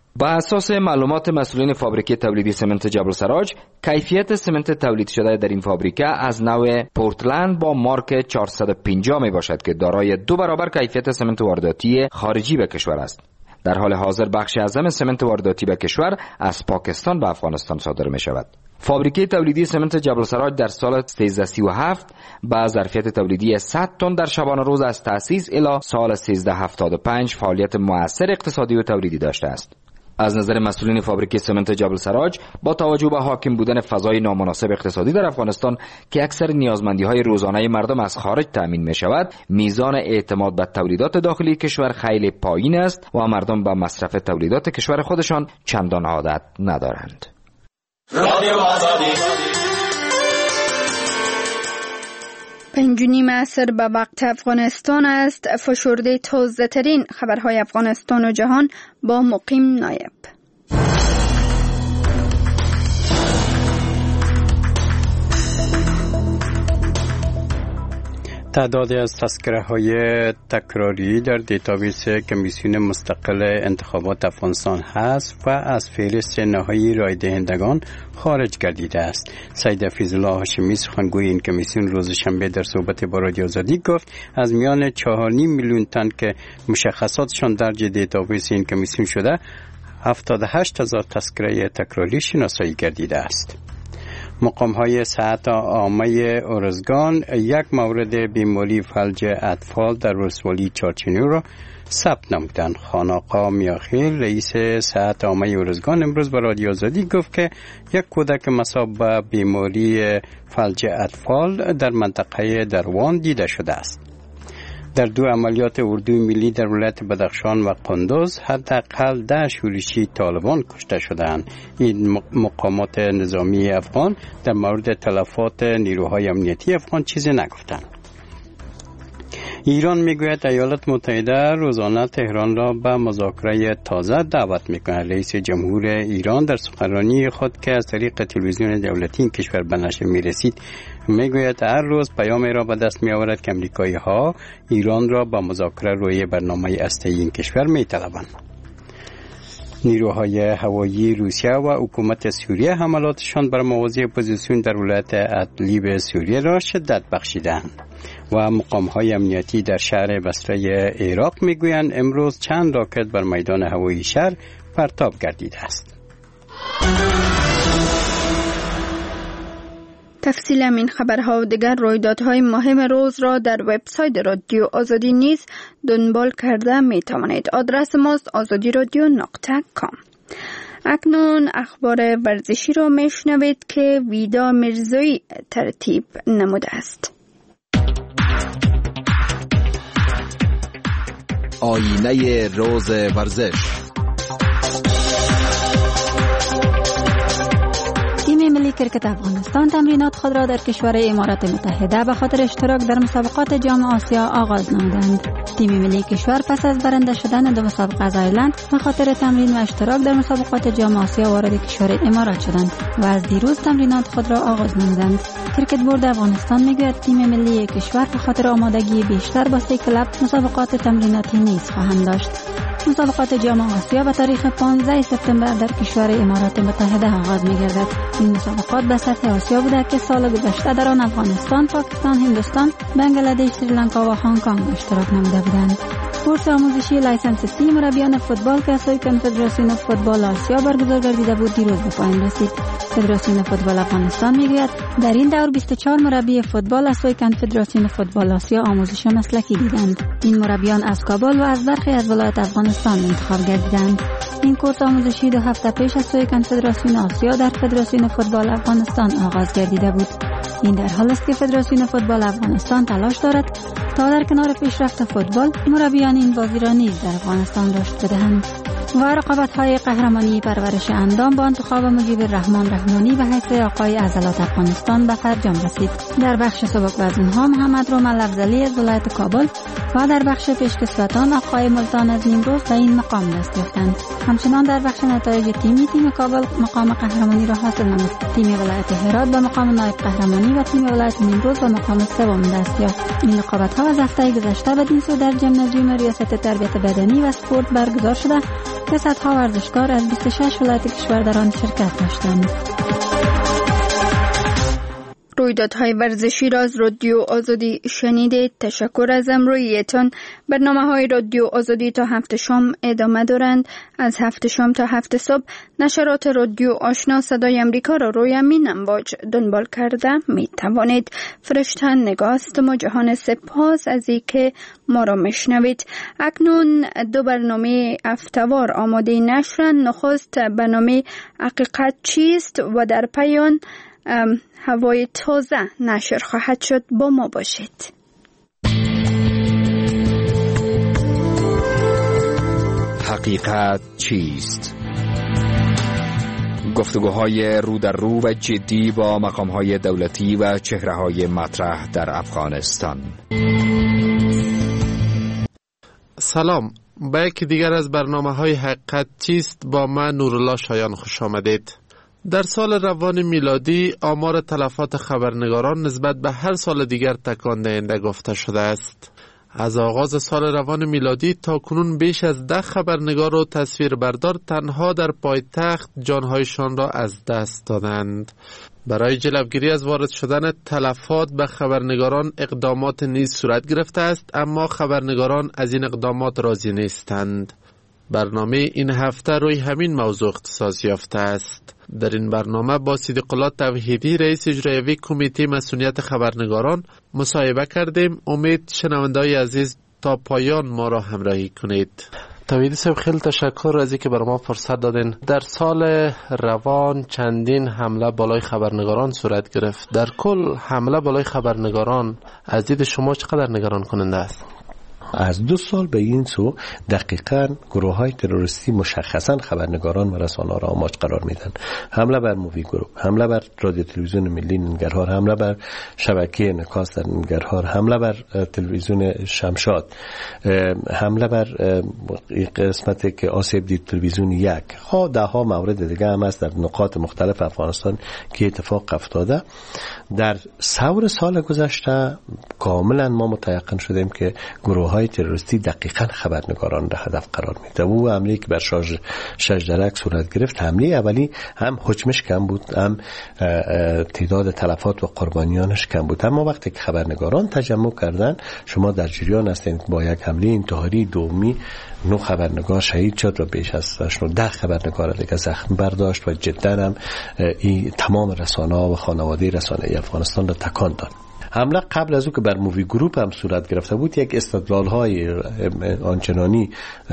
با اساس معلومات مسئولین فابریکه تولیدی سمنت جبل سراج، کیفیت سمنت تولید شده در این فابریکه از نوع پورتلند با مارک 450 می باشد که دارای 2 برابر کیفیت سمنت وارداتی خارجی به کشور است. در حال حاضر بخش اعظم سمنت وارداتی به کشور از پاکستان به افغانستان صادر می شود. فابریکه تولیدی سمنت جبل سراج در سال 1337 با ظرفیت تولیدی 100 تن در شبانه روز از تأسیس الی سال 1375 فعالیت مؤثر اقتصادی و تولیدی داشته است. از نظر مسئولین فابریکه سمنت جبل سراج، با توجه به حاکم بودن فضای نامناسب اقتصادی در افغانستان که اکثر نیازمندی‌های روزانه مردم از خارج تامین می‌شود، میزان اعتماد به تولیدات داخلی کشور خیلی پایین است و مردم به مصرف تولیدات کشور خودشان چندان عادت ندارند. پنجونیم عصر به وقت افغانستان است. فشرده تازه ترین خبرهای افغانستان و جهان با مقیم نایب. تعدادی از تذکره‌های تکراری در دیتابیس کمیسیون مستقل انتخابات افغانستان هست و از فهرست نهایی رای دهندگان خارج گردیده است. سید حفیظالله هاشمی سخنگوی این کمیسیون روز شنبه در صحبت با رادیو آزادی گفت از میان 4.5 میلیون تن که مشخصاتشان درج دیتابیس این کمیسیون شده 78,000 تذکره تکراری شناسایی گردیده است. مقام‌های صحت عامه ارزگان یک مورد بیماری فلج اطفال در ولسوالی چارچینی را ثبت نمودند. خان آقا میاخیل رئیس صحت عامه ارزگان امروز به رادیو آزادی گفت که یک کودک مصاب به بیماری فلج اطفال در منطقه دروان دیده شده است. در 2 عملیات اردوی ملی در ولایت بدخشان و قندوز حداقل 10 شورشی طالبان کشته شدند. این مقامات نظامی افغان در مورد تلفات نیروهای امنیتی افغان چیزی نگفتند. ایران میگوید ایالات متحده روزانه تهران را به مذاکره تازه دعوت میکند. رئیس جمهور ایران در سخنرانی خود که از طریق تلویزیون دولتی این کشور به نشر میرسید میگوید هر روز پیامی را به دست میآورد که امریکایی ها ایران را به مذاکره روی برنامه هسته‌ای این کشور میطلبند. نیروهای هوایی روسیه و حکومت سوریه حملاتشان بر مواضع اپوزیسیون در ولایت ادلیب سوریه را شدت بخشیدند و مقام‌های امنیتی در شهر بصره عراق میگویند امروز چند راکت بر میدان هوایی شهر پرتاب گردیده است. تفصیل این خبرها و دیگر رویدادهای مهم روز را در وبسایت رادیو آزادی نیز دنبال کرده می توانید. آدرس ماست azadiradyo.com. اکنون اخبار ورزشی را می شنوید که ویدا میرزایی ترتیب نموده است. آینه روز ورزش. تیم ملی کرکت افغانستان تمرینات خود را در کشور امارات متحده به خاطر اشتراک در مسابقات جام آسیا آغاز نمودند. تیم ملی کشور پس از برنده شدن 2 مسابقه از آیرلند به خاطر تمرین و اشتراک در مسابقات جام آسیا وارد کشور امارات شدند و از دیروز تمرینات خود را آغاز نمودند. کرکت بورد افغانستان میگوید تیم ملی کشور به خاطر آمادگی بیشتر با 3 کلب مسابقات تمریناتی نیز خواهند داشت. مسابقات جام آسیا به تاریخ 15 سپتامبر در کشور امارات متحده آغاز می‌گردد. این مسابقات به سطح آسیا بوده که سال گذشته در آن افغانستان، پاکستان، هندوستان، بنگلادش، سریلانکا و هنگ کنگ اشتراک نموده بودند. کورس آموزشی لایسنس سی مربیان فوتبال که از سوی کنفدراسیون فوتبال آسیا برگزار گردیده بود دیروز به پایان رسید. فدراسیون فوتبال افغانستان میگوید در این دور 24 مربی فوتبال از سوی کنفدراسیون فوتبال آسیا آموزش مسلکی دیدند. این مربیان از کابل و از برخی از ولایات افغانستان انتخاب گردیدند. این کورس آموزشی 2 هفته پیش از سوی کنفدراسیون آسیا در فدراسیون فوتبال افغانستان آغاز گردیده بود. این در حالی است که فدراسیون فوتبال افغانستان تلاش دارد تا در کنار پیشرفت فوتبال مربیان این بازی را نیز در افغانستان رشد بدهند. و رقابت‌های قهرمانی پرورش اندام با انتخاب مجیب الرحمن رحمانی به حیث آقای عضلات افغانستان به فرجام رسید. در بخش سبک وزن‌ها محمد رومل افضلی از ولایت کابل و در بخش پیشکسوتان آقای ملتان از نیمروز به این مقام دست یافتند. همچنان در بخش نتایج تیم کابل مقام قهرمانی را حاصل نمود. تیم ولایت هرات به مقام نایب قهرمانی و تیم ولایت نیمروز به مقام سوم دست یافت. این رقابت‌ها از هفته گذشته بدین سو در ژیمنازیوم ریاست تربیت بدنی و اسپورت برگزار شده که صدها ورزشکار از 26 ولایت کشور در آن شرکت داشتند. رویدادهای ورزشی را از رادیو آزادی شنیدید. تشکر از همراهیتان. برنامه‌های رادیو آزادی تا 7 شام ادامه دارند. از 7 شام تا 7 صبح نشرات رادیو آشنا صدای امریکا را روی همین امواج دنبال کرده می توانید. فرشته نگاست ما جهان سپاس از اینکه ما را میشنوید. اکنون 2 برنامه هفته‌وار آماده نشرند. نخست برنامه حقیقت چیست و در پایان هوای تازه نشر خواهد شد. با ما باشید. حقیقت چیست؟ گفتگوهای رو در رو و جدی با مقامهای دولتی و چهره‌های مطرح در افغانستان. سلام، با یکی دیگر از برنامه‌های حقیقت چیست با من نورالله شایان خوش آمدید. در سال روان میلادی آمار تلفات خبرنگاران نسبت به هر سال دیگر تکان دهنده گفته شده است. از آغاز سال روان میلادی تا کنون بیش از 10 خبرنگار و تصویربردار تنها در پایتخت جانهایشان را از دست دادند. برای جلوگیری از وارد شدن تلفات به خبرنگاران اقدامات نیز صورت گرفته است، اما خبرنگاران از این اقدامات راضی نیستند. برنامه این هفته روی همین موضوع اختصاص یافته است. در این برنامه با صدیقالله توحیدی رئیس اجرایی کمیته مسئولیت خبرنگاران مصاحبه کردیم. امید شنونده‌های عزیز تا پایان ما را همراهی کنید. توحیدی صاحب، خیلی تشکر از اینکه برای ما فرصت دادین. در سال روان چندین حمله بالای خبرنگاران صورت گرفت. در کل حمله بالای خبرنگاران از دید شما چقدر نگران کننده است؟ از 2 سال به این سو دقیقاً گروه‌های تروریستی مشخصاً خبرنگاران و رسانه‌ها را آماج قرار میدن. حمله بر مووی گروپ، حمله بر رادیو تلویزیون ملی ننگرهار، حمله بر شبکه انعکاس در ننگرهار، حمله بر تلویزیون شمشاد، حمله بر قسمتی که آسیب دید تلویزیون 1. ده ها مورد دیگه هم است در نقاط مختلف افغانستان که اتفاق افتاده. در ثور سال گذشته کاملا ما متيقن شدیم که گروه‌های تروریستی دقیقاً خبرنگاران را هدف قرار میده. او حمله که بر شجرک صورت گرفت، حمله اولی هم حجمش کم بود، هم تعداد تلفات و قربانیانش کم بود، اما وقتی که خبرنگاران تجمع کردن، شما در جریان هستید با یک حمله انتحاری دومی 9 خبرنگار شهید شد و بیش از 10 خبرنگار دیگه زخم برداشت و جدا هم این تمام رسانه‌ها و خانواده رسانه‌ای افغانستان را تکان داد. حمله قبل از او که بر مووی گروپ هم صورت گرفته بود، یک استدلال‌های آنچنانی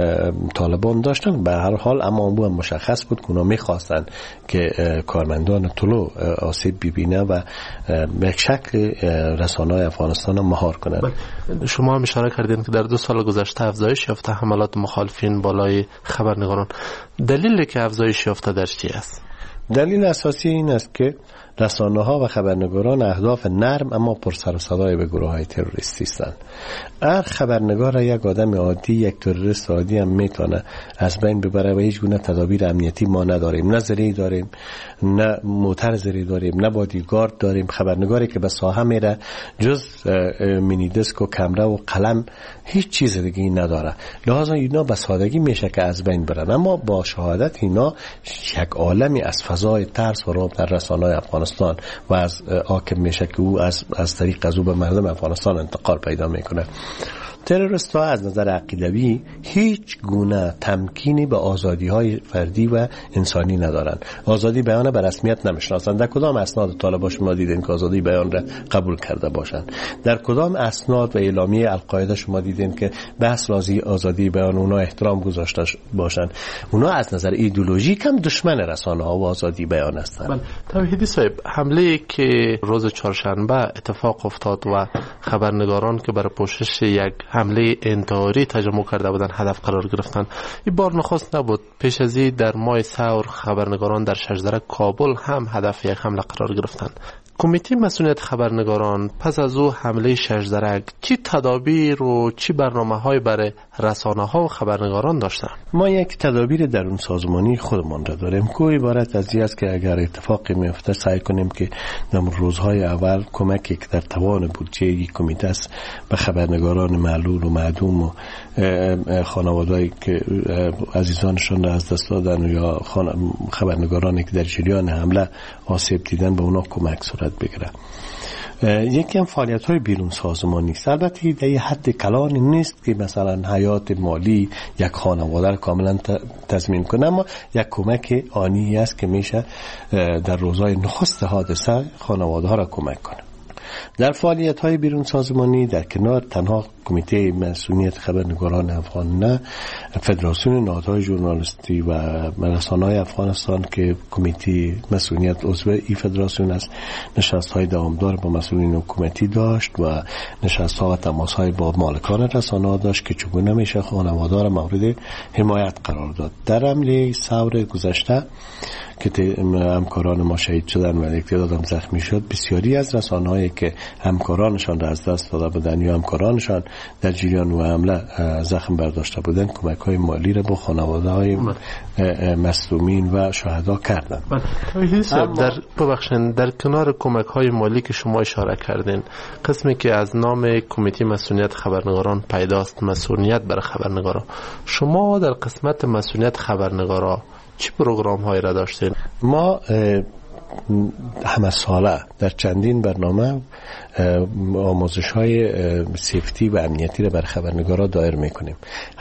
طالبان داشتن به هر حال، اما اون هم مشخص بود که اونا می‌خواستن که کارمندان طلوع آسیب ببینه و به شکل رسانه‌های افغانستان مهار کنند. شما هم اشاره کردین که در 2 سال گذشته افزایش یافته حملات مخالفین بالای خبرنگاران. دلیلی که افزایش یافته در چی است؟ دلیل اساسی این است که رسانه‌ها و خبرنگاران اهداف نرم اما پر سر و صدای به گروه‌های تروریستی هستند. هر خبرنگار یک آدم عادی، یک تروریست عادی هم میتونه از بین ببره و هیچ گونه تدابیر امنیتی ما نداریم. نه زری داریم، نه موتر زری داریم، نه بادیگارد داریم. خبرنگاری که به ساحه میره جز مینی دیسک و کامera و قلم هیچ چیز دیگه نداره. لحاظا اینا به سادگی میشه که از بین برن، اما با شهادت اینا یک عالمی از فضای ترس و رعب در رسانه‌های افغانستان و از حاکم میشه که او از طریق از او به مردم افغانستان انتقال پیدا میکنه. تروریست ها از نظر عقیدوی هیچ گونه تمکینی به آزادی های فردی و انسانی ندارند. آزادی بیان به رسمیت نمیشناسند. در کدام اسناد طالبان شما دیدین که آزادی بیان را قبول کرده باشند؟ در کدام اسناد و اعلامیه القاعده شما دیدین که بحث آزادی بیان اونا احترام گذاشته باشند؟ اونا از نظر ایدئولوژیک هم دشمن رسانه ها و آزادی بیان هستند. توحیدی صاحب، حمله که روز چهارشنبه اتفاق افتاد و خبرنگاران که برای پوشش یک حمله انتحاری تجمع کرده بودن هدف قرار گرفتن، این بار نخست نبود. پیش از این در ماه ثور خبرنگاران در شجرک کابل هم هدف یک حمله قرار گرفتن. کمیته مسئولیت خبرنگاران پس از او حمله ششدرک چی تدابیر و چی برنامه‌های برای رسانه‌ها و خبرنگاران داشتن؟ ما یک تدابیر درون سازمانی خودمان را داریم که عبارت از این است که اگر اتفاقی میفته سعی کنیم که در روزهای اول کمکی که در توان بودجه کمیته است به خبرنگاران معلول و معدوم و خانواده‌ای که عزیزانشان را از دست دادن یا خبرنگارانی که در جریان حمله آسیب دیدن به اونا کمک صورت بگیره. یکی هم فعالیت‌های بیرون سازمانی است. البته در یه حد کلانی نیست که مثلا حیات مالی یک خانواده را کاملا تضمین کنه، اما یک کمک آنی است که میشه در روزهای نخست حادثه خانواده ها را کمک کنه. در فعالیت‌های بیرون سازمانی در کنار تنها کمیته مسئولیت خبرنگاران افغان نه، فدراسیون نهادهای ژورنالیستی و رسانه‌های افغانستان که کمیته مسئولیت عضو این فدراسیون است، نشست‌های دوامدار با مسئولین حکومتی داشت و نشست‌ها و تماس‌های با مالکان رسانه‌ها داشت که چگونه میشه خانواده را مورد حمایت قرار داد. در حمله ثور گذشته که همکاران ما شهید شدن و یک تعداد هم زخمی شد، بسیاری از رسانه‌هایی که همکارانشان را از دست داده بودند یا همکارانشان در جریان و حمله زخم برداشته بودند کمک‌های مالی را با خانواده‌های مظلومین و شهدا کردند. در کنار کمک‌های مالی که شما اشاره کردین، قسمی که از نام کمیته مسئولیت خبرنگاران پیداست، مسئولیت برای خبرنگاران، شما در قسمت مسئولیت خبرنگاران چه پروگرام هایی را داشتین؟ ما همه ساله در چندین برنامه آموزش های سیفتی و امنیتی را بر خبرنگارا دایر میکنیم.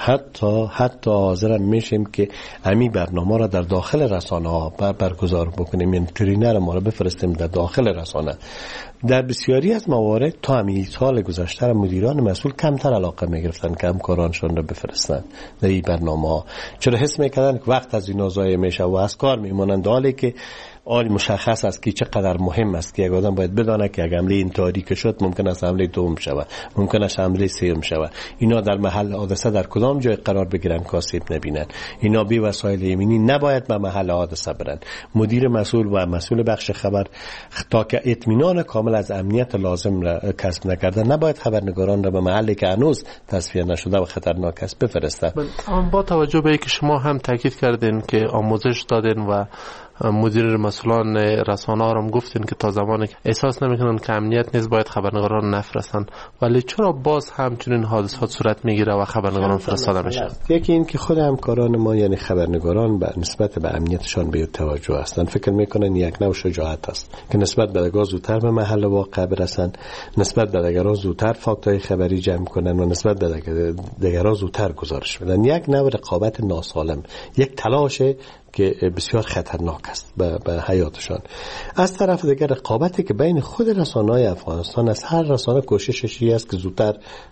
حتی حاضر میشیم که امی برنامه را در داخل رسانه ها برگزار بکنیم، یعنی ترینر ما را بفرستیم در داخل رسانه. در بسیاری از موارد تا همین سال گذشته مدیران مسئول کمتر علاقه میگرفتن که همکارانشان را بفرستند در این برنامه ها، چرا حس میکردن که وقت از اینا ضایع میشه و از کار میمونند، حالی که آل مشخص است که چقدر مهم است که یک آدم باید بدانه که اگر حمله انتحاری که شد ممکن است حمله دوم شود، ممکن است حمله سوم شود. اینا در محل حادثه در کدام جای قرار بگیرن که آسیب نبینن. اینا بی وسایل ایمنی نباید به محل حادثه برن. مدیر مسئول و مسئول بخش خبر تا که اطمینان کامل از امنیت لازم را کسب نکردن نباید خبرنگاران را به محلی که هنوز تصفیه نشده و خطرناک است بفرستن. با توجه به اینکه شما هم تاکید کردین که آموزش دادین و مدیر مسئولان رسانه ها هم گفتین که تا زمانی که احساس نمیکنن که امنیت نیست باید خبرنگاران نفرستن، ولی چرا باز همچنین حادثات صورت میگیره و خبرنگاران فرستاده میشن؟ یکی این که خود همکاران ما یعنی خبرنگاران به نسبت به امنیتشان به توجه هستند، فکر میکنن یک نوع شجاعت است که نسبت به دیگران زودتر به محل واقع برسن، نسبت به دیگران زودتر فاکتای خبری جمع کنن و نسبت به دیگران زودتر گزارش بدن. یک نوع رقابت ناسالم، یک تلاش که بسیار خطرناک است به حیاتشان. از طرف دیگر رقابتی که بین خود رسانه‌های افغانستان است، هر رسانه کوششش است که زودتر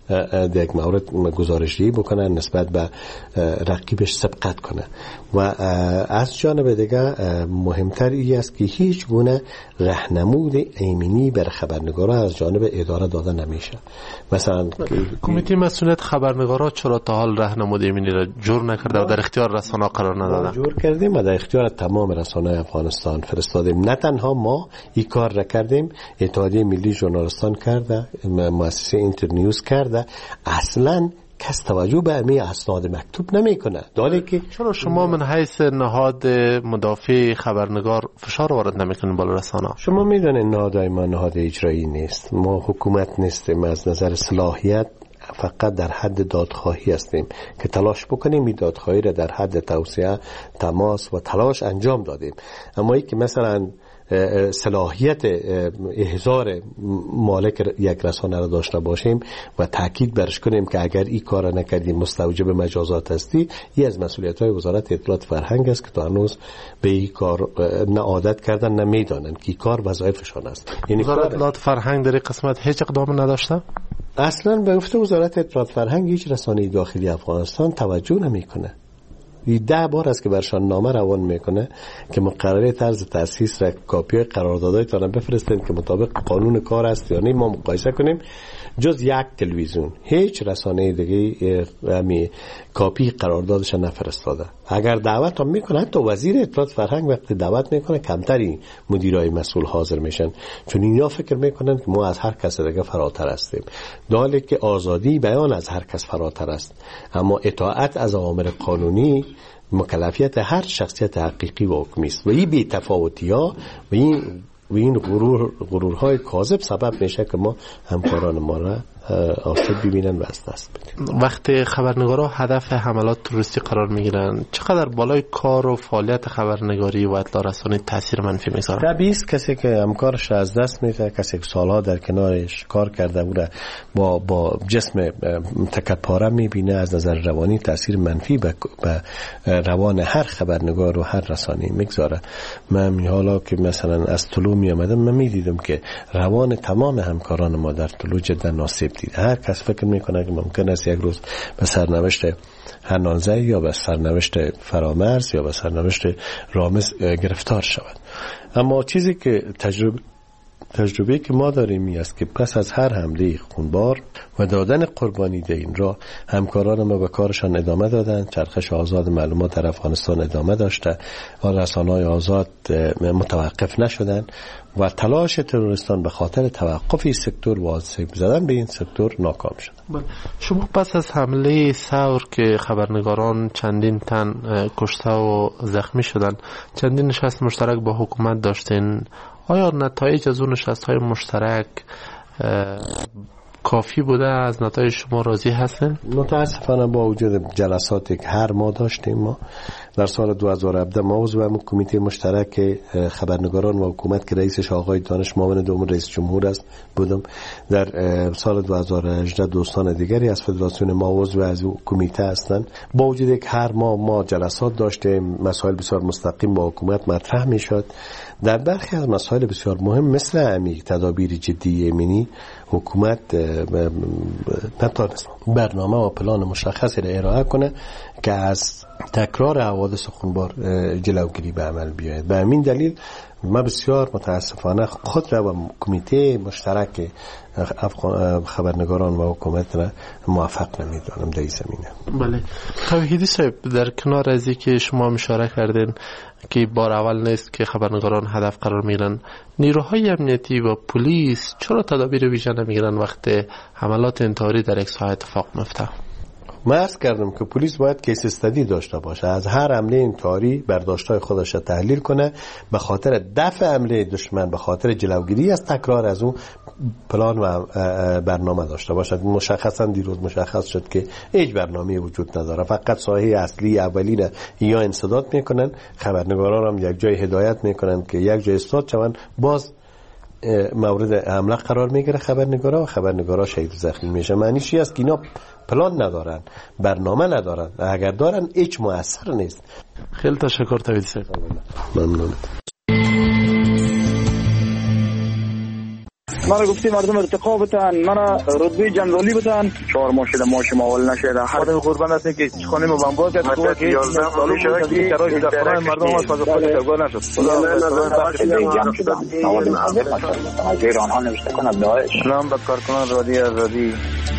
در یک مورد گزارشی بکنه نسبت به رقیبش سبقت کنه و از جانب دیگر مهمتر این است که هیچ گونه راهنمود ایمنی بر خبرنگارا از جانب اداره داده نمیشه. مثلا کمیته مسئولیت خبرنگارا چرا تا حال راهنمود ایمنی را جور نکرده و در اختیار رسانه‌ها قرار نداده؟ جور کردیم و در اختیار تمام رسانه‌های افغانستان فرستادیم. نه تنها ما این کار را کردیم، اتحادیه ملی ژورنالیستان کرده، مؤسسه اینترنیوز کرده، اصلا کس توجه به امی اسناد مکتوب نمیکنه. داله که چرا شما من حیث نهاد مدافع خبرنگار فشار وارد نمیکنین بالا رسانه؟ شما میدونید نهادهای ما نهاد اجرایی نیست، ما حکومت نیستیم، از نظر صلاحیت فقط در حد دادخواهی هستیم که تلاش بکنیم این دادخواهی را در حد توصیه، تماس و تلاش انجام دادیم. اما این که مثلا صلاحیت احضار مالک یک رسانه را داشته باشیم و تاکید برش کنیم که اگر این کار را نکردیم مستوجب مجازات هستی، این از مسئولیت‌های وزارت اطلاعات فرهنگ است که تا هنوز به این کار نه عادت کردن نه میدانن که این کار وظایفشان است. یعنی وزارت اطلاعات فرهنگ در این قسمت هیچ اقدام نداشته؟ اصلا به گفته وزارت اطلاعات فرهنگ هیچ رسانه‌ای داخلی افغانستان توجه نمیکنه. 10 بار است که برشان نامه روان میکنه که مقرره طرز تاسیس را کاپی قراردادایتان بفرستید که مطابق قانون کار است یا نه، ما مقایسه کنیم. جز یک تلویزیون هیچ رسانه دیگه همی کاپی قراردادش نفرستاده. اگر دعوت هم میکنه، حتی وزیر اطلاعات فرهنگ وقتی دعوت میکنه کمتری مدیرای مسئول حاضر میشن، چون اینا فکر میکنن که ما از هر کس دیگه فراتر هستیم، در حالی که آزادی بیان از هر کس فراتر است، اما اطاعت از اوامر قانونی مکلفیت هر شخصیت حقیقی و حکمی است. و این بی‌تفاوتی‌ها و این غرورهای کاذب سبب میشه که ما همکاران ما را آسیب ببینن و از دست بدیم. وقتی خبرنگارا هدف حملات تروریستی قرار میگیرن، چقدر بالای کار و فعالیت خبرنگاری و اطلاع رسانی تاثیر منفی میذاره؟ طبیعی است کسی که همکارش از دست میده، کسی که سالها در کنارش کار کرده بوده با جسم تک‌پاره میبینه، از نظر روانی تاثیر منفی به روان هر خبرنگار و هر رسانه‌ای میگذاره. من حالا که مثلا از طلوع می آمدم، من میدیدم که روان تمام همکاران ما در طلوع جدا ناسیب دید. هر کس فکر میکنه که ممکن است یک روز به سرنوشت هنانزه یا به سرنوشت فرامرز یا به سرنوشت رامز گرفتار شود. اما چیزی که تجربه که ما داریم این است که پس از هر حمله خونبار و دادن قربانی در این راه، همکاران ما به کارشان ادامه دادند. چرخش آزاد معلومات در افغانستان ادامه داشته و رسانه‌های آزاد متوقف نشدند و تلاش تروریستان به خاطر توقف این سکتور و آسیب زدن به این سکتور ناکام شد. شما پس از حمله ثور که خبرنگاران چندین تن کشته و زخمی شدن، چندین نشست مشترک با حکومت داشتین، آیا نتایج از اون نشست‌های مشترک کافی بوده؟ از نتایج شما راضی هستین؟ متاسفانه با وجود جلساتی که هر ماه داشتیم، ما در سال 2017 ما عضو کمیته مشترک خبرنگاران و حکومت که رئیسش آقای دانش معاون دوم رئیس جمهور است بودم. در سال 2018 دوستان دیگری از فدراسیون ما عضو از کمیته هستند. با وجود که هر ماه ما جلسات داشتیم، مسائل بسیار مستقیم با حکومت مطرح میشد. در برخی از مسائل بسیار مهم مثل عمیق تدابیر جدی ایمنی، حکومت نتوانست برنامه و پلان مشخصی را ارائه کنه که از تکرار حوادث خونبار جلوگیری به عمل بیاید. به همین دلیل ما بسیار متاسفانه خود را و کمیته مشترک خبرنگاران و حکومت را موفق نمیدانم در این زمینه. بله توحیدی صاحب، در کنار از اینکه شما اشاره کردین که بار اول نیست که خبرنگاران هدف قرار میگیرن، نیروهای امنیتی و پلیس چرا تدابیر ویژه نمیگیرن وقتی حملات انتحاری در یک ساحه اتفاق میفته؟ من عرض کردم که پلیس باید کیس استادی داشته باشه، از هر حمله انتحاری برداشت‌های خودش را تحلیل کنه، به خاطر دفع حمله دشمن، به خاطر جلوگیری از تکرار از اون پلان و برنامه داشته باشد. مشخصا دیروز مشخص شد که هیچ برنامه‌ای وجود نداره، فقط ساحه اصلی اولی را یا انسداد میکنن، خبرنگاران هم یک جای هدایت میکنن که یک جای استاد شون، باز مورد حمله قرار میگیره خبرنگارا و خبرنگارا شهید زخمی میشه. معنیش چی است که اینا پلان ندارن، برنامه ندارن، اگر دارن هیچ مؤثر نیست. خیلی تشکر توحیدی صاحب. ممنون. مرا گفتی مردم ارتقا بتن، مرا رتبه جنرالی بتن، 4 ماه شده ماشم اول نشده. خودم قربان هستم که خانه ما بمبار کرد که 11 سال شده که شرایط در خانه مردم از خود جوگار نشد. غیر آنها نوشته کنم داعش. سلام به کارکنان رادیو آزادی.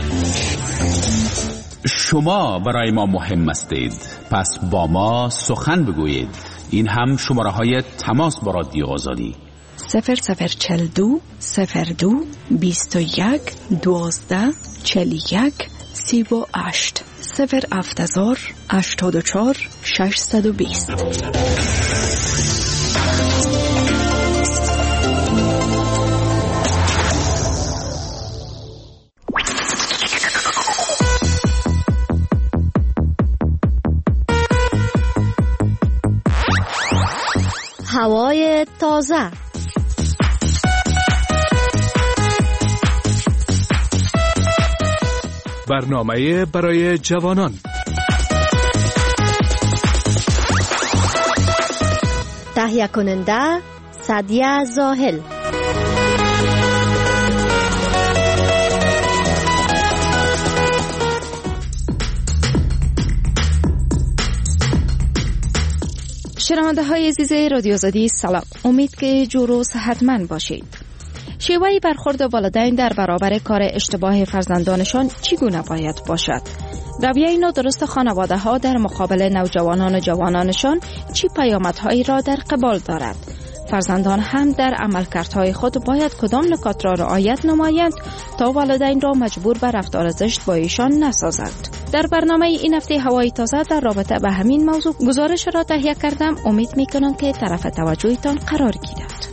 شما برای ما مهم هستید، پس با ما سخن بگویید. این هم شماره های تماس با رادیو آزادی 0042 02 21 12 41 38 070 84 620. هوای تازه، برنامه برای جوانان، تهیه کننده سعدیه زاهل. شنونده های عزیز رادیو آزادی سلام، امید که جور و صحتمند باشید. شیوه برخورد والدین در برابر کار اشتباه فرزندانشان چگونه باید باشد؟ رویه نادرست خانواده ها در مقابل نوجوانان و جوانانشان چه پیامدهایی را در قبال دارد؟ فرزندان هم در عملکردهای خود باید کدام نکات را رعایت نمایند تا والدین را مجبور به رفتار زشت با ایشان نسازند؟ در برنامه این هفته هوای تازه در رابطه به همین موضوع گزارش را تهیه کردم. امید میکنم که طرف توجهتان قرار گیرد.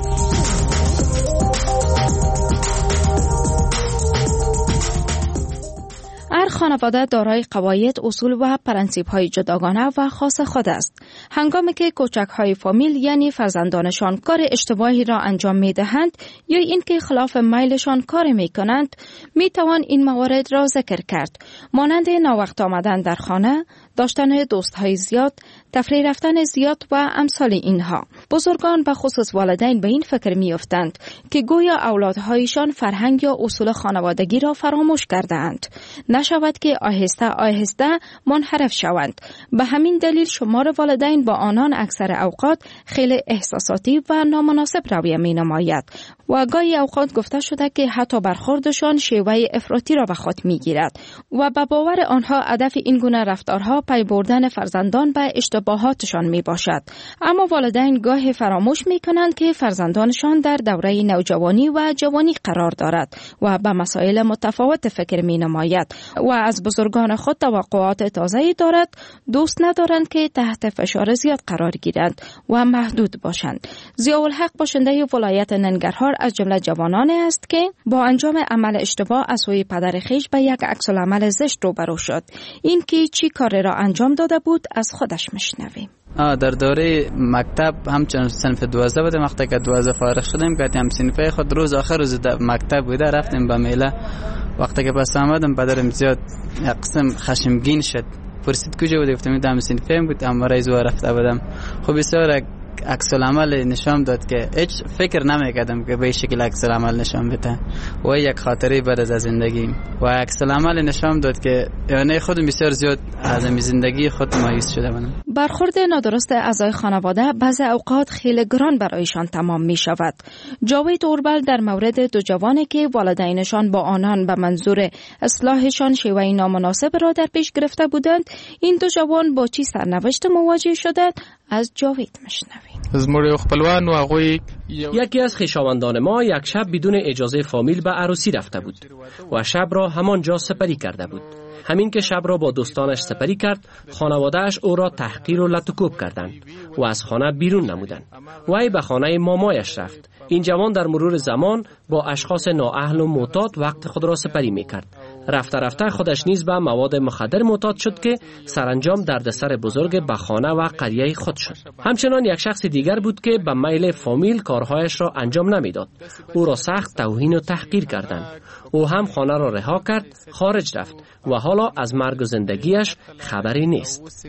هر خانواده دارای قواعد، اصول و پرنسیپ‌های جداگانه و خاص خود است. هنگامی که کوچک‌های فامیل یعنی فرزندانشان کار اشتباهی را انجام می‌دهند یا اینکه خلاف میلشان کار می‌کنند، می‌توان این موارد را ذکر کرد، مانند ناوقت آمدن در خانه، داشتن دوست‌های زیاد، تفریح رفتن زیاد و امثال اینها. بزرگان به خصوص والدین به این فکر می‌افتند که گویا اولادهایشان فرهنگ یا اصول خانوادگی را فراموش کرده‌اند، نشود که آهسته آهسته منحرف شوند. به همین دلیل شمار والدین با آنان اکثر اوقات خیلی احساساتی و نامناسب رویه می‌نماید و گاهی اوقات گفته شده که حتی برخوردشان شیوه افراطی را به خود می‌گیرد و به باور آنها هدف این گونه رفتارها پی بردن فرزندان به اشتباهاتشان میباشد. اما والدین گاهی فراموش میکنند که فرزندانشان در دوره نوجوانی و جوانی قرار دارد و به مسائل متفاوت فکر مینماید و از بزرگان خود توقعات تازه‌ای دارد. دوست ندارند که تحت فشار زیاد قرار گیرند و محدود باشند. ضیاءالحق باشنده ولایت ننگرهار از جمله جوانان است که با انجام عمل اشتباه از سوی پدر خویش به یک عکس‌العمل زشت روبرو شد. این که چی کار را انجام داده بود از خودش میشنویم. در دوره مکتب همچنان صنف 12 بودم. وقتی که 12 فارغ شدیم گفتم صنف خود روز آخر روز مکتب بوده، رفتیم به میله. وقتی که پس آمدم پدرم زیاد یک قسم خشمگین شد، پرسید کجا بودی؟ گفتم دم صنفم بود، اما رئیس و رفته بودم. خب بسیار عکس العمل نشان داد که هیچ فکر نمیکردم که به این شکل عکس العمل نشان بده و یک خاطره بعد از زندگی و عکس العمل نشان داد که یعنی خودم بسیار زیاد از زندگی خود مایوس شده بودم. برخورد نادرست اعضای خانواده بعضی اوقات خیلی گران برایشان تمام می شود. جاوید اوربل در مورد دو جوانی که والدینشان با آنان به منظور اصلاحشان شیوه نامناسب را در پیش گرفته بودند، این دو جوان با چی سرنوشت مواجه شدند از جاوید میشنویم. یکی از خویشاوندان ما یک شب بدون اجازه فامیل به عروسی رفته بود و شب را همانجا سپری کرده بود. همین که شب را با دوستانش سپری کرد، خانواده‌اش او را تحقیر و لطوکوب کردند و از خانه بیرون نمودند. وی به خانه مامایش رفت. این جوان در مرور زمان با اشخاص نااهل و معتاد وقت خود را سپری می‌کرد. رفته رفته خودش نیز به مواد مخدر معتاد شد که سرانجام دردسر بزرگ به خانه و قریه خود شد. همچنان یک شخص دیگر بود که به میل فامیل کارهایش را انجام نمیداد. او را سخت توهین و تحقیر کردند. او هم خانه را رها کرد، خارج رفت و حالا از مرگ و زندگیش خبری نیست.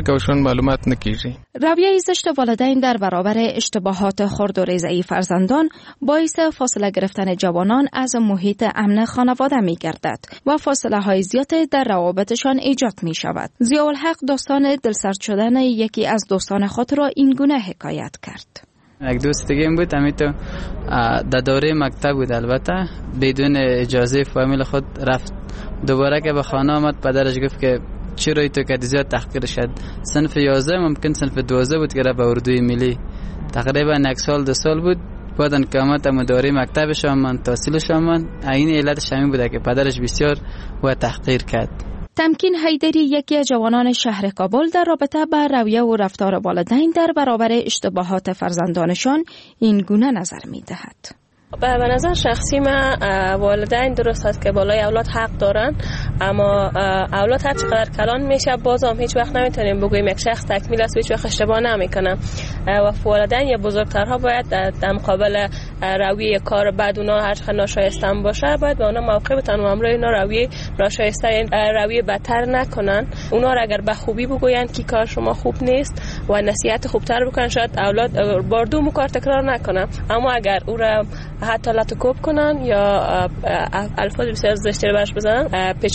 رویه زشت والدین در برابر اشتباهات خرد و ریزه‌ای فرزندان باعث فاصله گرفتن جوانان از محیط امن خانواده می گردد و فاصله های زیاد در روابطشان ایجاد می شود. ضیاءالحق داستان دلسرد شدن یکی از دوستان خود را این گونه حکایت کرد. یک دوست دیگه بود، همین تو در دوره مکتب بود، البته بدون اجازه فامیل خود رفت. دوباره که به خانه آمد پدرش گفت که چرا تو که زیاد تحقیر شد. صنف 11 ممکن صنف 12 بود که را به اردوی ملی تقریبا 1 سال 2 سال بود. بعدن که آمد اما دوره مکتبش آمد، تحصیلش آمد. این علتش همین بوده که پدرش بسیار و تحقیر کرد. تمکین حیدری یکی از جوانان شهر کابل در رابطه با رویه و رفتار والدین در برابر اشتباهات فرزندانشان این گونه نظر می‌دهد. به نظر شخصی من والدین درست است که بالای اولاد حق دارن، اما اولاد هر چقدر کلان میشه باز هم هیچ وقت نمیتونیم بگوییم یک شخص تکمیل است و هیچ وقت اشتباه نمیکنه و والدین یا بزرگترها باید در مقابل رویه کار بد اونا هر چقدر ناشایسته باشه باید به اونا موقع بدن و امروز اینا رویه ناشایسته رویه بدتر نکنن. اونا را اگر به خوبی بگویند که کار شما خوب نیست و نصیحت خوبتر بکنن شاید اولاد بار دوم کار تکرار نکنه، اما اگر او را حتی لطوکوب کنن یا الفاظ بسیار زشتی رو برش بزنن پیچ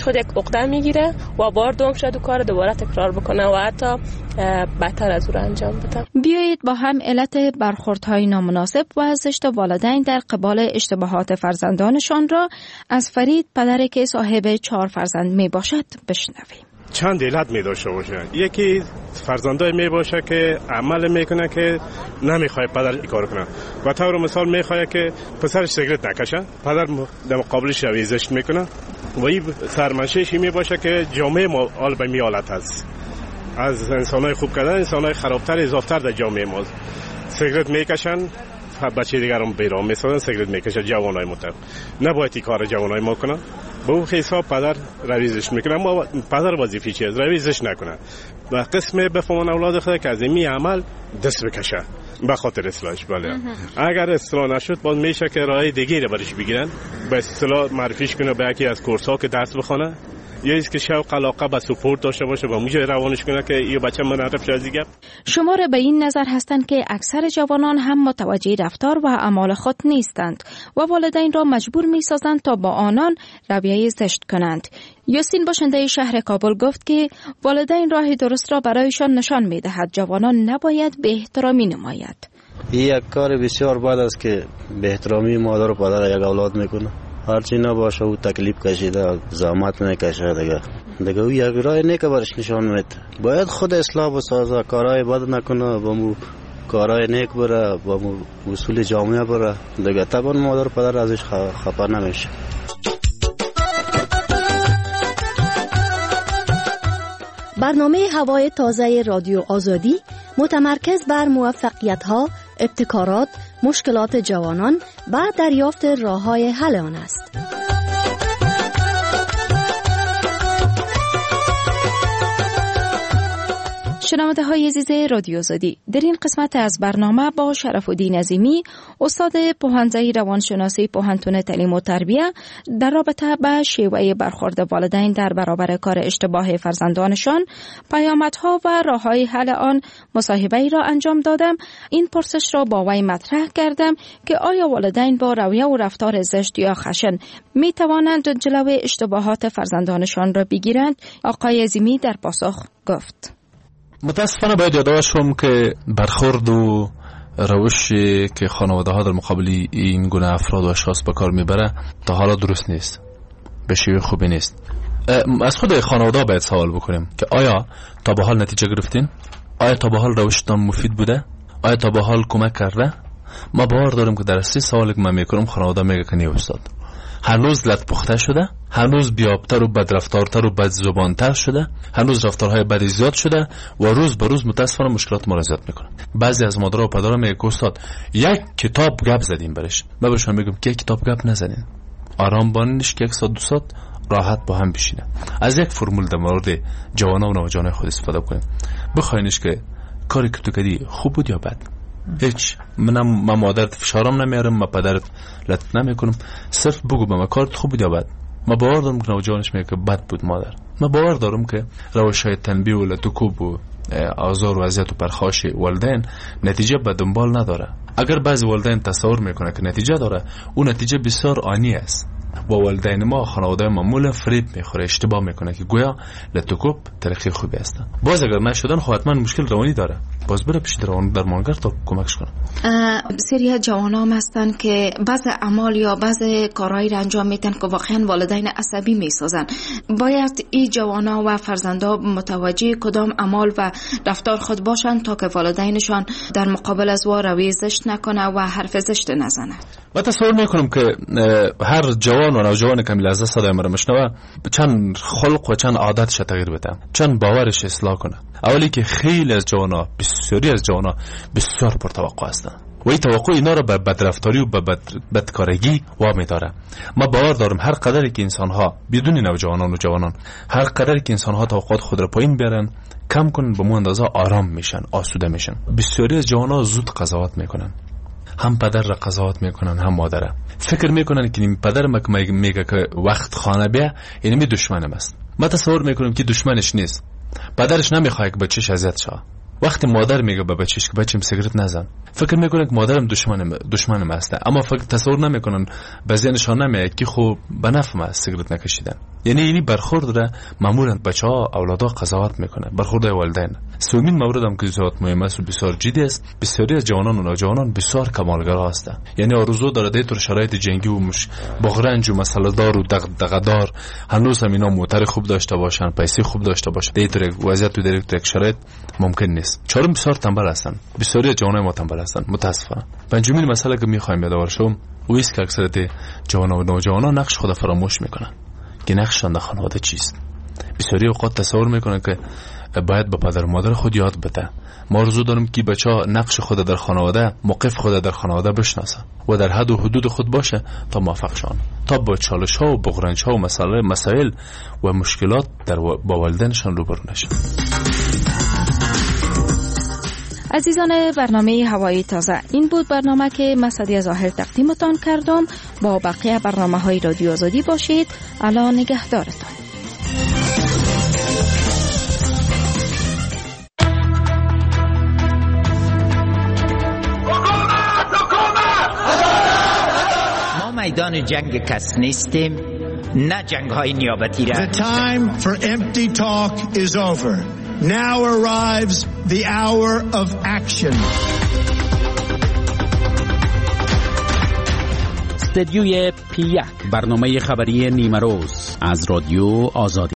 خود یک عقده میگیره و بار دوم شد و کار دوباره تکرار بکنه و حتی بدتر از او را انجام بده. بیایید با هم علت برخوردهای نامناسب و زشت والدین در قبال اشتباهات فرزندانشان را از فرید، پدری که صاحب 4 فرزند می باشد، بشنویم. چند علت می داشته باشه. یکی فرزندای می باشه که عمل میکنه که نمیخواد پدر این کار کنه و طور مثال میخواد که پسرش سیگرت نکشه، پدر در مقابلش روی زشت میکنه و این سرمنشه‌ش می باشه که جامعه ما حال به می حالت هست. از انسانای خوب کردن انسانای خرابتر اضافتر در جامعه ما. سیگرت میکشن، بچه دیگران بیرام میسازن، سیگرت میکشن جوانای متر. نباید این کار جوانای ما کنن. به اون حساب پدر رویزش میکنه، اما پدر وظیفه چیه؟ رویزش نکنه و قسم بفهمن اولاد خود که از این عمل دست بکشه به خاطر اصلاحش. بله اگر اصلاح نشد باز میشه که راه دیگه رو برش بگیرن، به اصطلاح معرفیش کنه به یکی از کورس‌ها که درس بخونه، یا اینکه شوق علاقه به سپورت داشته باشه و اونجا روانش کنه که این بچه منعرف شه از دیگه. شماره به این نظر هستند که اکثر جوانان هم متوجه رفتار و اعمال خود نیستند و والدین را مجبور می‌سازند تا با آنان رویه زشت کنند. یاسین باشنده شهر کابل گفت که والدین راه درست را برایشان نشان می‌دهد. جوانان نباید به احترامی نماید. این یک کار بسیار بد است که به احترامی مادر و پدر یک اولاد میکنه. هرچی نباشه او تکلیف کشیده، زحمت میکشه دیگه او یک راه نیک برش نشان میده. باید خود اصلاح بسازه، کارهای بد نکنه، با مو کارهای نیک بره، با مو اصول جامعه بره دیگه. طبعا مادر و پدر ازش خفه نمیشه. برنامه هوای تازه رادیو آزادی متمرکز بر موفقیت‌ها، ابتکارات، مشکلات جوانان و دریافت راه‌های حل آن است. شنونده های عزیز رادیو آزادی، در این قسمت از برنامه با شرف‌الدین عظیمی، استاد پوهنځی روانشناسی پوهنتون تعلیم و تربیه، در رابطه با شیوه برخورد والدین در برابر کار اشتباه فرزندانشان، پیامدها و راه‌های حل آن مصاحبه‌ای را انجام دادم. این پرسش را با وی مطرح کردم که آیا والدین با رویه و رفتار زشت یا خشن می توانند جلوی اشتباهات فرزندانشان را بگیرند؟ آقای عظیمی در پاسخ گفت: متاسفانه باید یادداشت که برخورد و روشی که خانواده ها در مقابل این گونه افراد و اشخاص به کار میبره تا حالا درست نیست، به شیوه خوبی نیست. از خود خانواده باید سوال بکنیم که آیا تا به حال نتیجه گرفتین؟ آیا تا به حال روشتان مفید بوده؟ آیا تا به حال کمک کرده؟ ما باور داریم که در 3 سوالی که من میکنم خانواده میگه که نه استاد، هنوز لط پخته شده، هنوز بیابتر و بدرفتارتر و بدزبانتر شده، هنوز رفتارهای بدی زیاد شده و روز به روز متاسفانه مشکلات ما را زیاد میکنه. بعضی از مادرها و پدرها میگه که استاد یک کتاب گپ زدیم برش. من بهشون میگم که یک کتاب گپ نزنین، آرام بانش که 1 ساعت 2 ساعت راحت با هم بشینه. از یک فرمول در مورد جوانان و نوجوانان خود استفاده کنیم، بخواینش که کاری که تو کردی خوب بود یا بد. هیچ من مادرت فشارم نمیارم، من پدرت لط نمیکنم، صرف بگو به من کارت خوب بود یا بد. من باور دارم که نوجوانش میگه که بد بود مادر. من باور دارم که روش‌های تنبیه و لطوکوب و آزار و اذیت و پرخاش والدین نتیجه به دنبال نداره. اگر بعضی والدین تصور میکنه که نتیجه داره، اون نتیجه بسیار آنی است. با والدین ما خانواده معمولا فریب میخوره، اشتباه میکنه که گویا لطوکوب طریقه خوبی است. باز اگر نشدن خب حتما مشکل روانی داره، باز بره پیش درمانگر تا کمکش کنه. سری جوانام هستن که بعض اعمال یا بعض کارهایی را انجام میدن که واقعا والدین عصبی میسازن. باید این جوانا و فرزندا متوجه کدام اعمال و رفتار خود باشن تا که والدینشان در مقابل از وا روی زشت نکنه و حرف زشت نزنه. من تصور میکنم که هر جوان و نوجوان که لحظه صدای مرا میشنوه چند خلق و چند عادتش تغییر بده، چند باورش اصلاح کنه. اولی که خیلی از جوانا، بسیاری از جوانا بسیار پرتوقع هستن و این توقع اینا رو به بدرفتاری و به بدکارگی وامی داره. ما باور دارم هر قدری که انسان‌ها بدون نوجوانان و جوانان هر قدری که انسان‌ها توقعات خود را پایین بیارن، کم کنن، به مو اندازه آرام میشن، آسوده میشن. بسیاری از جوانا زود قضاوت میکنن، هم پدر را قضاوت میکنن هم مادر. فکر میکنن که این پدر میگه که وقت خانه بیا یعنی می دشمنم است. ما تصور میکنم که دشمنش نیست، پدرش نمیخواد که بچه‌ش اذیت شه. وقتی مادر میگه به بچه‌ش که بچه‌م سیگرت نزن، فکر میکنه که مادرم دشمنم است، اما فکر تصور نمیکنن، بعضی نشانه میگه که خب به نفع ما سیگرت نکشیدن. یعنی اینی برخورد را معمولا بچه‌ها اولادا قضاوت میکنه، برخورد والدین. سومین مورد هم که بسیار مهم است و بسیار جدی است، بسیاری از جوانان و نوجوانان بسیار کمالگرا هستند. یعنی آرزو داره در شرایط جنگی و بغرنج و مسئله دار و دغدار هنوز هم اینا موتر خوب داشته باشن، پیسه خوب داشته باشن، در وضعیت و در یک شرایط ممکن نیست. چهارم بسیار تنبل هستن، بسیاری از جوانان ما تنبل هستن متاسفانه. پنجمین مسئله که میخوایم یادآور شوم او است که اکثریت جوانان و نوجوانان نقش خود فراموش میکنن که نقششان در خانواده چیست. بسیاری اوقات تصور میکنن که باید به پدر و مادر خود یاد بده. ما آرزو داریم که بچه‌ها نقش خود در خانواده، موقف خود در خانواده بشناسن و در حد و حدود خود باشه تا موفق شون، تا با چالش‌ها و بغرنج‌ها و مسائل و مشکلات با والدینشان روبرو نشن. عزیزان برنامه هوای تازه، این بود برنامه که مسعدی ظاهر تقدیمتان کردم. با بقیه برنامه‌های رادیو آزادی باشید. الا نگهدارتان. ما میدان جنگ کس نیستیم، نه جنگ های نیابتی را. The time for empty talk is over. Now arrives the hour of action. استدیوی P1 برنامه خبری نیمه روز از رادیو آزادی.